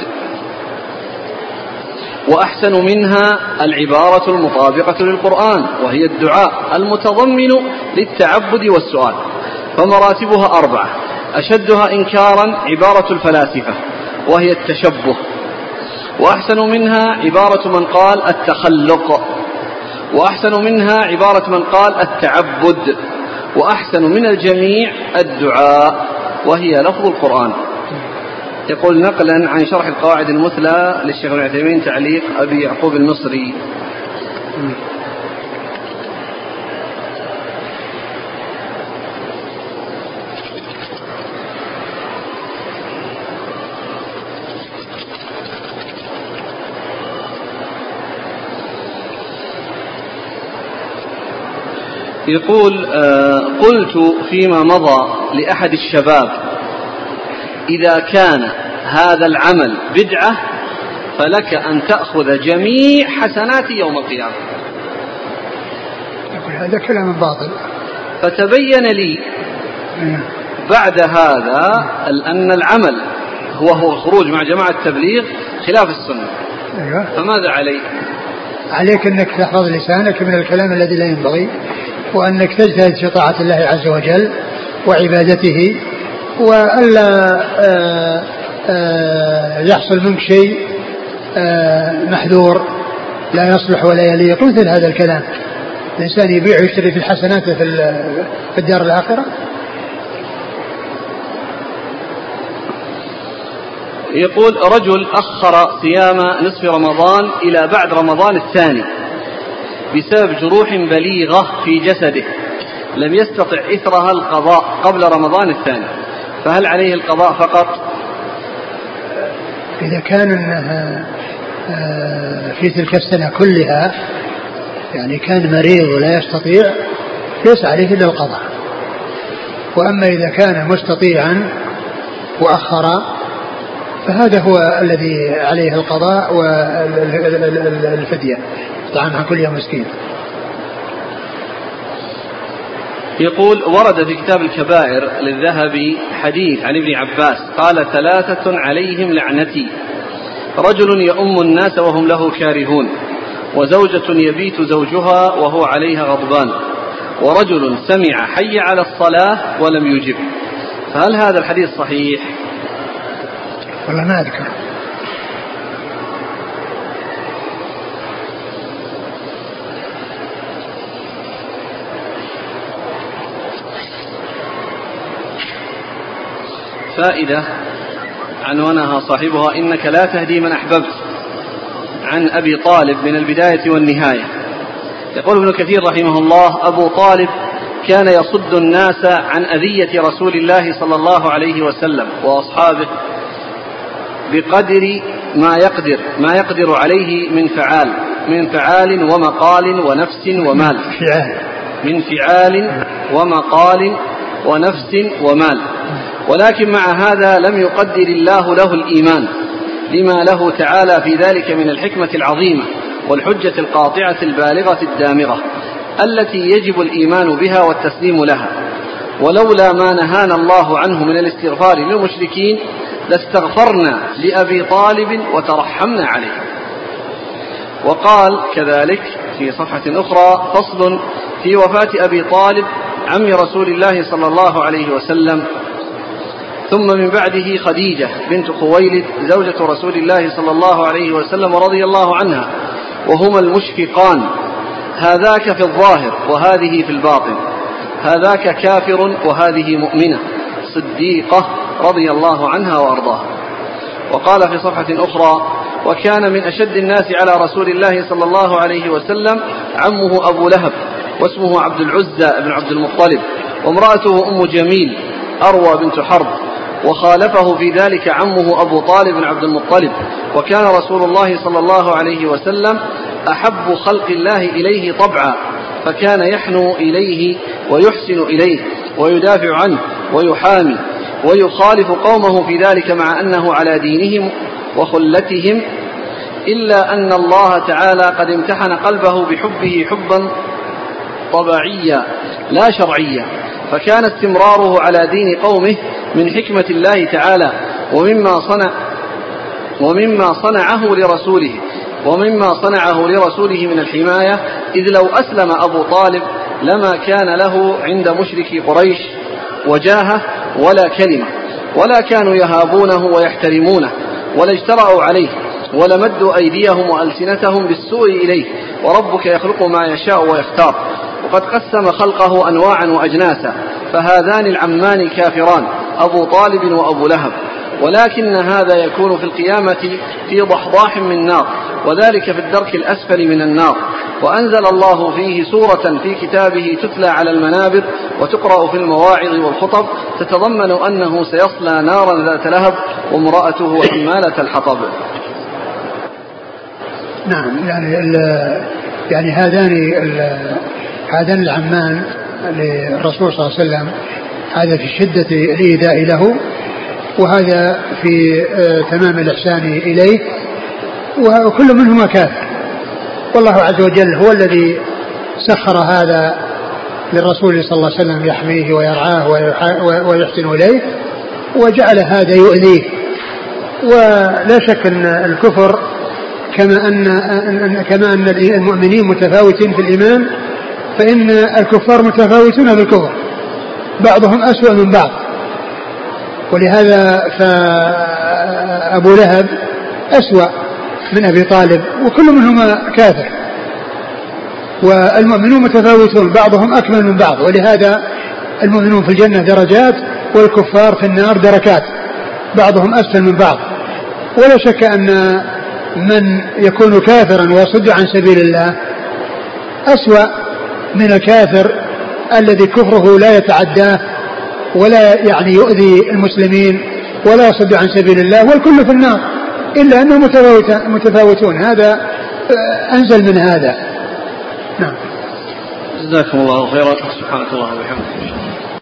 وأحسن منها العبارة المطابقة للقرآن وهي الدعاء المتضمن للتعبد والسؤال، فمراتبها أربعة، أشدها إنكارا عبارة الفلاسفة وهي التشبه، وأحسن منها عبارة من قال التخلق، وأحسن منها عبارة من قال التعبد، وأحسن من الجميع الدعاء وهي لفظ القرآن. يقول نقلا عن شرح القواعد المثلى للشيخ ابن عثيمين تعليق أبي يعقوب المصري. يقول آه قلت فيما مضى لأحد الشباب إذا كان هذا العمل بدعة فلك أن تأخذ جميع حسنات يوم القيامة. يقول هذا كلام باطل. فتبين لي بعد هذا أن العمل هو هو الخروج مع جماعة التبليغ خلاف السنة. أيوة. فماذا علي؟ عليك أنك تحفظ لسانك من الكلام الذي لا ينبغي، وأنك تجتهد في طاعة الله عز وجل وعبادته، وألا آآ آآ يحصل منك شيء محذور لا يصلح ولا يليق، مثل هذا الكلام. الإنسان يبيع ويشتري في الحسنات في الدار الآخرة. يقول رجل أخر صيام نصف رمضان إلى بعد رمضان الثاني بسبب جروح بليغة في جسده لم يستطع إثرها القضاء قبل رمضان الثاني، فهل عليه القضاء فقط؟ إذا كان في تلك السنة كلها يعني كان مريض ولا يستطيع ليس عليه إلا القضاء. وأما إذا كان مستطيعا وأخر فهذا هو الذي عليه القضاء والفدية، طعام عن كل يوم مسكين. يقول ورد في كتاب الكبائر للذهبي حديث عن ابن عباس قال ثلاثة عليهم لعنتي: رجل يؤم الناس وهم له كارهون، وزوجة يبيت زوجها وهو عليها غضبان، ورجل سمع حي على الصلاة ولم يجب. فهل هذا الحديث صحيح؟ والله ما أذكر. فائدة عنوانها صاحبها: إنك لا تهدي من أحببت، عن أبي طالب من البداية والنهاية. يقول ابن كثير رحمه الله: أبو طالب كان يصد الناس عن أذية رسول الله صلى الله عليه وسلم وأصحابه بقدر ما يقدر ما يقدر عليه من فعال من فعال ومقال ونفس ومال من فعال ومقال ونفس ومال ولكن مع هذا لم يقدر الله له الإيمان، لما له تعالى في ذلك من الحكمة العظيمة والحجة القاطعة البالغة الدامغة التي يجب الإيمان بها والتسليم لها. ولولا ما نهانا الله عنه من الاستغفار للمشركين لاستغفرنا لأبي طالب وترحمنا عليه. وقال كذلك في صفحة أخرى: فصل في وفاة أبي طالب عم رسول الله صلى الله عليه وسلم، ثم من بعده خديجة بنت خويلد زوجة رسول الله صلى الله عليه وسلم رضي الله عنها، وهما المشفقان، هذاك في الظاهر وهذه في الباطن، هذاك كافر وهذه مؤمنة صديقة رضي الله عنها وأرضاها. وقال في صفحة أخرى: وكان من أشد الناس على رسول الله صلى الله عليه وسلم عمه أبو لهب، واسمه عبد العزى بن عبد المطلب، وامرأته أم جميل أروى بنت حرب، وخالفه في ذلك عمه أبو طالب بن عبد المطلب. وكان رسول الله صلى الله عليه وسلم أحب خلق الله إليه طبعا، فكان يحنو إليه ويحسن إليه ويدافع عنه ويحامي، ويخالف قومه في ذلك مع أنه على دينهم وخلتهم، إلا أن الله تعالى قد امتحن قلبه بحبه حبا طبيعيا لا شرعيا، فكان استمراره على دين قومه من حكمة الله تعالى ومما صنع ومما صنعه لرسوله ومما صنعه لرسوله من الحماية، إذ لو أسلم أبو طالب لما كان له عند مشركي قريش وجاهة ولا كلمة، ولا كانوا يهابونه ويحترمونه ولا اجترأوا عليه ولا مدوا أيديهم وألسنتهم بالسوء إليه. وربك يخلق ما يشاء ويختار، وقد قسم خلقه أنواعا وأجناسا، فهذان العمان كافران أبو طالب وأبو لهب، ولكن هذا يكون في القيامة في ضحضاح من نار، وذلك في الدرك الأسفل من النار. وأنزل الله فيه سورة في كتابه تتلى على المنابر وتقرأ في المواعظ والخطب، تتضمن أنه سيصلى نارا ذات لهب وامرأته حمالة الحطب. نعم، يعني يعني هذان هذان العمان للرسول صلى الله عليه وسلم، هذا في شدة الإيذاء له، وهذا في تمام الإحسان إليه، وكل منهما كافر. والله عز وجل هو الذي سخر هذا للرسول صلى الله عليه وسلم يحميه ويرعاه ويحسن إليه، وجعل هذا يؤذيه. ولا شك أن الكفر كما أن كما أن المؤمنين متفاوتين في الإيمان، فإن الكفار متفاوتون في الكفر، بعضهم أسوأ من بعض. ولهذا فأبو لهب أسوأ من أبي طالب، وكل منهما كافر. والمؤمنون متفاوتون، بعضهم أكمل من بعض، ولهذا المؤمنون في الجنة درجات والكفار في النار دركات، بعضهم أسفل من بعض. ولا شك أن من يكون كافرا ويصد عن سبيل الله أسوأ من الكافر الذي كفره لا يتعداه ولا يعني يؤذي المسلمين ولا يصد عن سبيل الله، والكل في النار، إلا أنهم متفاوتون. هذا أنزل من هذا. نعم. جزاكم الله خيرا. سبحانك اللهم وبحمدك.